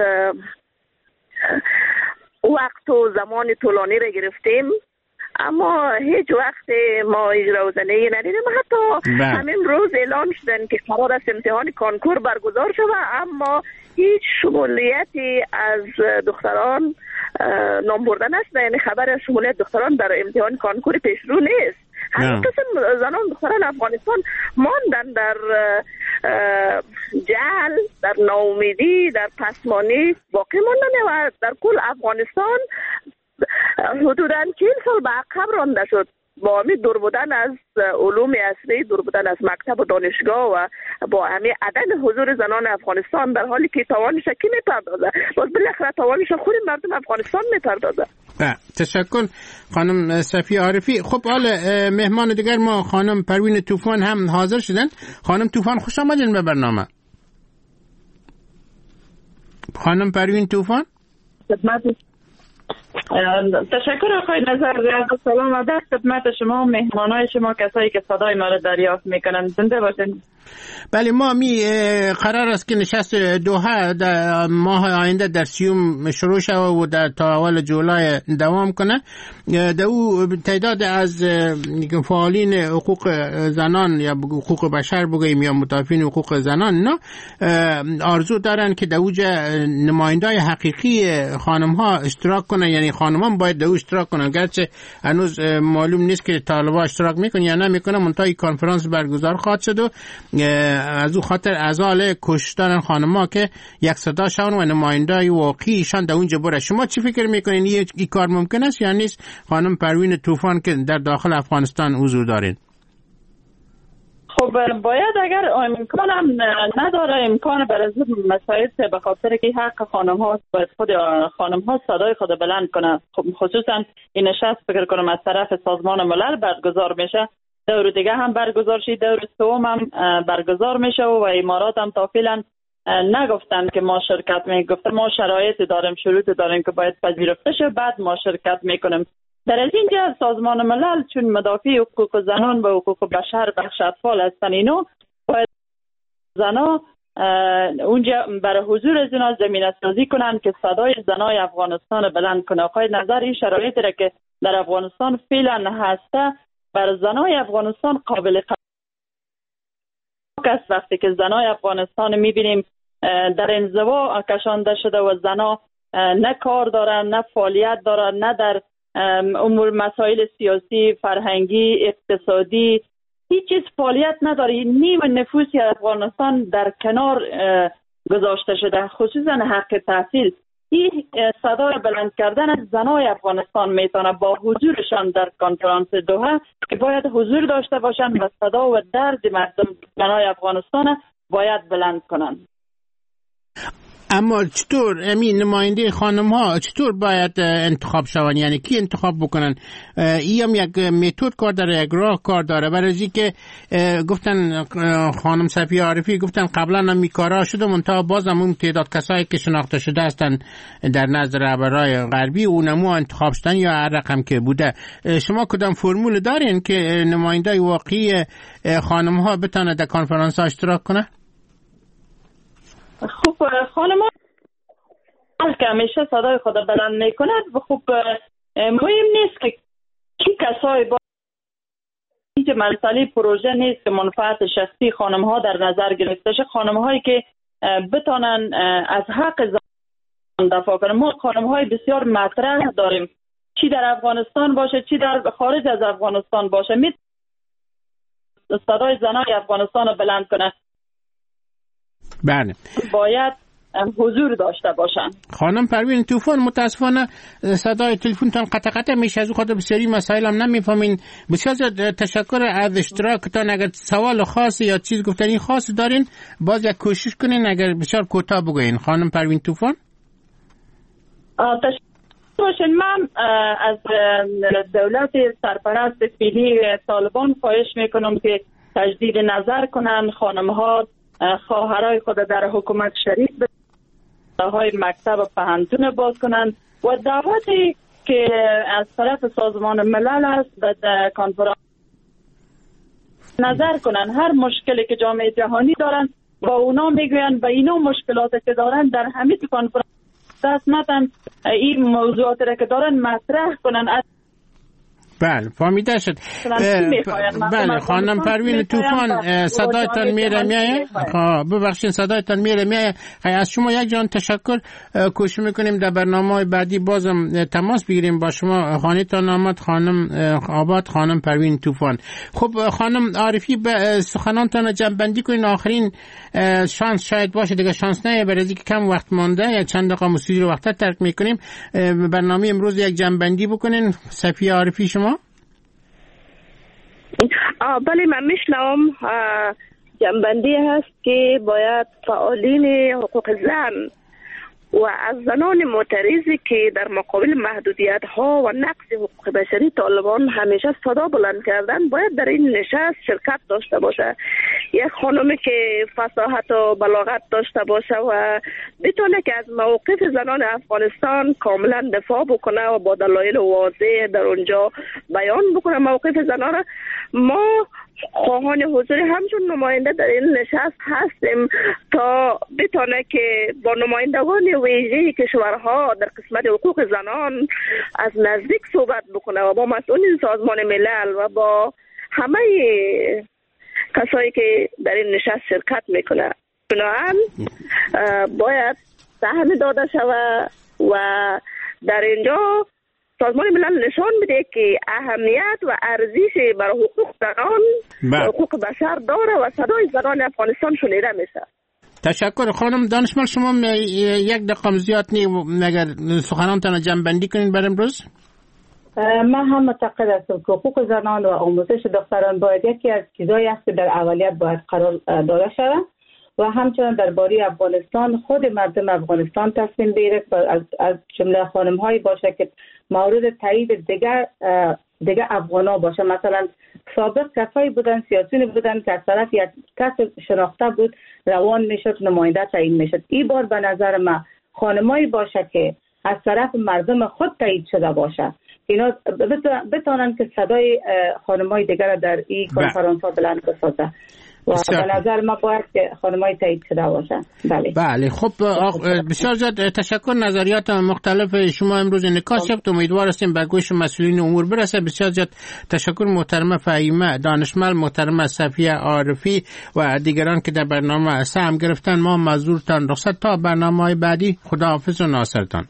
[SPEAKER 11] وقت و زمان طولانی را گرفتیم، اما هیچ وقت ما هیچ روزنه‌ای ندیدیم. حتی همین روز اعلان شدن که قرار است امتحان کانکور برگزار شود، اما هیچ شمولیتی از دختران نام برده نشده، یعنی خبر از شمولیت دختران در امتحان کانکور پیشرو نیست. همین قسم زنان دختران افغانستان ماندن در جهل، در ناامیدی، در پسمانی باقی ماندن و در کل افغانستان حدوداً 40 سال به عقب رانده شد با همین دور بودن از علوم اصلی، دور بودن از مکتب و دانشگاه و با همین عدم حضور زنان افغانستان، در حالی که تاوانش کی میپردازه؟ باز بالاخره تاوانش خود مردم افغانستان میپردازه.
[SPEAKER 9] تشکر خانم صفیه عارفی. خب حالا مهمان دیگر ما خانم پروین طوفان هم حاضر شدن. خانم طوفان خوش آمدین به برنامه. خانم پروین طوفان،
[SPEAKER 14] تشکر آقای نظر. سلام و در خدمت شما مهمانای شما، کسایی که صدای ما را دریافت میکنن. زنده باشین.
[SPEAKER 9] بله، ما قرار است که نشست دوحه در ماه آینده در 30 شروع شود و در تا اول جولای دوام کنه. در او تعداد از فعالین حقوق زنان یا حقوق بشر بگوییم یا مدافعین حقوق زنان نه آرزو دارن که در اوجه نمایندای حقیقی خانم ها اشتراک کنن، یعنی خانمان باید در او اشتراک کنن. گرچه هنوز معلوم نیست که طالبان اشتراک میکنن یا نمیکنن، منتها کانفرانس برگزار خواهد شد و از او خاطر ازاله کشتن خانم‌ها که یک صدا شون و نمایندای واقعی ایشان در اونجا بره. شما چی فکر میکنین؟ این کار ممکن است یا نیست؟ خانم پروین طوفان که در داخل افغانستان حضور دارین.
[SPEAKER 14] خب باید، اگر امکان هم نداره، امکان برای مسائل به خاطر که حق خانم ها باید خود خانم ها صدای خود بلند کنه. خب خصوصا این نشست فکر کنم از طرف سازمان ملل برگزار میشه، دور دیگه هم برگزار شد، دور سوم هم برگزار میشه و امارات هم تا فعلا نگفتن که ما شرکت گفتن ما شرایط داریم، شروط داریم که باید پذیرفته شه، بعد ما شرکت میکنیم. در از اینجا سازمان ملل چون مدافع حقوق زنان و حقوق بشر بخش اطفال هستن، اینو باید زنا اونجا برای حضور از اینا زمینه سازی کنن که صدای زنای افغانستان بلند کنه. آقای نظر این شرایط را که در افغانستان فعلا هسته بر زنای افغانستان قابل قبول است. وقتی که زنای افغانستان میبینیم در انزوا کشانده شده و زنا نه کار دارن، نه فعالیت دارن، نه در امور مسائل سیاسی، فرهنگی، اقتصادی هیچ چیز فعالیت نداره. نیم نفوسی افغانستان در کنار گذاشته شده، خصوصا حق تحصیل. این صدای بلند کردن از زنای افغانستان میتونه با حضورشان در کنفرانس دوحه که باید حضور داشته باشند و صدا و درد مردم زنای افغانستان باید بلند کنند.
[SPEAKER 9] اما چطور نماینده خانم ها چطور باید انتخاب شوند؟ یعنی کی انتخاب بکنن؟ این هم یک متد کار داره، یک راه کار داره. برای که گفتن خانم صفیه عارفی گفتن قبلا هم کارا شده، منتها باز هم اون تعداد کسایی که شناخته شده هستن در نظر رهبرای غربی اونمو انتخاب شدن یا هر رقم که بوده. شما کدام فرمول دارین که نماینده واقعی خانم ها بتونه در کنفرانس ها اشتراک کنه؟
[SPEAKER 14] خب خانم ها که همیشه صدای خود بلند میکنند و خب مهم نیست که کی کسای با هیچ مسئله پروژه نیست که منفعت شخصی خانم ها در نظر گرفته شه. خانم هایی که بتانن از حق زنان دفاع کنن. ما خانم‌های بسیار مطرح داریم، چی در افغانستان باشه چی در خارج از افغانستان باشه، صدای زنای افغانستان رو بلند کنن.
[SPEAKER 9] بله،
[SPEAKER 14] باید حضور داشته باشن.
[SPEAKER 9] خانم پروین طوفان، متاسفانه صدای تلفنتان قطع میشه، از او خاطر بسیاری مسائل هم نمیفهمین. بسیار زیاد تشکر از اشتراکتان. اگر سوال خاصی یا چیز گفتنی خاصی دارین باز یک کوشش کنین، اگر بسیار کوتاه بگوین. خانم پروین طوفان.
[SPEAKER 14] تشکر باشین. من از دولت سرپرست فعلی طالبان خواهش میکنم که تجدید نظر کنن، خانم‌ها خواهرای خود در حکومت شریک های مکتب و پهنتون باز کنند و دعوتی که از طرف سازمان ملل است به کنفرانس نظر کنند. هر مشکلی که جامعه جهانی دارن با اونا میگوین و اینا مشکلاتی که دارن در همین کنفرانس دست ندن، این موضوعات را که دارن مطرح کنن.
[SPEAKER 9] بله، فهمیده شد. بله خانم پروین طوفان، صدایتان میره میایه. ببخشید صدایتان میره میایه. از شما یک جان تشکر. کوشش میکنیم در برنامه‌های بعدی بازم تماس بگیریم با شما. خانیتان آمد خانم آباد، خانم پروین طوفان. خب خانم عارفی، به سخنانتان جمع‌بندی کنین. آخرین شانس شاید باشه، دیگه شانس نه، برای اینکه کم وقت مونده، یک چند دقیقه موسیقی رو وقت ترک میکنیم. برنامه امروز یک جمع‌بندی بکنین. صفیه عارفی شما.
[SPEAKER 11] بله، من میشنوم. جنبندی هست که باید فعالین حقوق زن و از زنان معترضی که در مقابل محدودیت ها و نقض حقوق بشری طالبان همیشه صدا بلند کردن باید در این نشست شرکت داشته باشه. یک خانمی که فصاحت و بلاغت داشته باشه و بتونه که از موقف زنان افغانستان کاملا دفاع بکنه و با دلایل واضح در اونجا بیان بکنه موقف زنان را. ما خواهان حضور همچون نماینده در این نشست هستیم تا بتونه که با نمایندگان ویژه کشورها در قسمت حقوق زنان از نزدیک صحبت بکنه و با مسئولین سازمان ملل و با همه کسایی که در این نشست شرکت میکنه. بنابراین باید سهم داده شود و در اینجا سازمان ملل نشان میده که اهمیت و ارزش برای حقوق زنان و حقوق بشر داره و صدای زنان افغانستان شنیده میشه.
[SPEAKER 9] تشکر. خانم دانشمند، شما یک دقیقه زیاد نیم اگر سخنانتان جمع‌بندی کنین برای امروز.
[SPEAKER 10] من هم معتقد هستم که حقوق زنان و آموزش دختران باید یکی از چیزایی است که در اولیت باید قرار داده شود و همچنان درباره افغانستان خود مردم افغانستان تصمیم بگیره، از جمله خانم‌هایی باشه که مورد تایید دیگه افغانا باشه. مثلا سابق کسایی بودن، سیاسیونی بودن که از طرف یک کس شناخته بود روان میشد، نماینده تعیین میشد. این بار به نظر من خانمایی باشه که از طرف مردم خود تایید شده باشه، اینا بتونن که صدای خانمای دیگر در این کنفرانس ها بلند بسازه و به نظر ما باید که خانمای تایید شده باشن.
[SPEAKER 9] بله خب بسیار زیاد تشکر. نظریات مختلف شما امروز انعکاس یافت. امیدوار هستیم به گوش مسئولین امور برسه. بسیار زیاد تشکر محترمه فهیمه دانشمند، محترمه صفیه عارفی و دیگران که در برنامه سهم گرفتن. ما معذورتان رخصت تا برنامه‌های بعدی. خداحافظ و ناصرتان.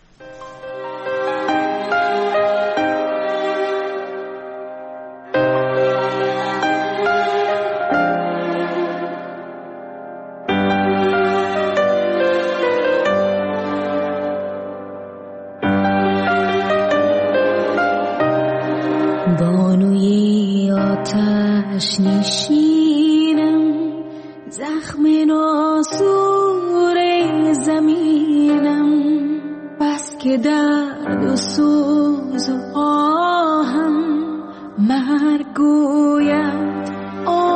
[SPEAKER 15] بانوی آتش نشینم، زخم ناسور زمینم، بس که درد و سوز و آهم مرگ گوید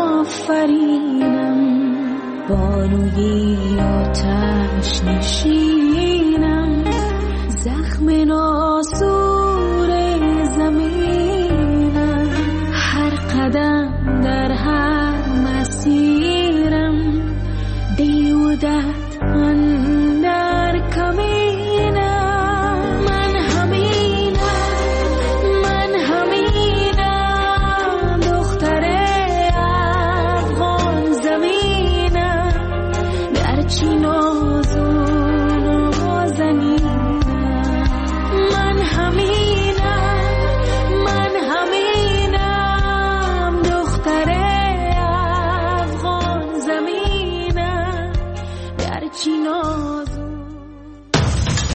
[SPEAKER 15] آفرینم. بانوی آتش نشینم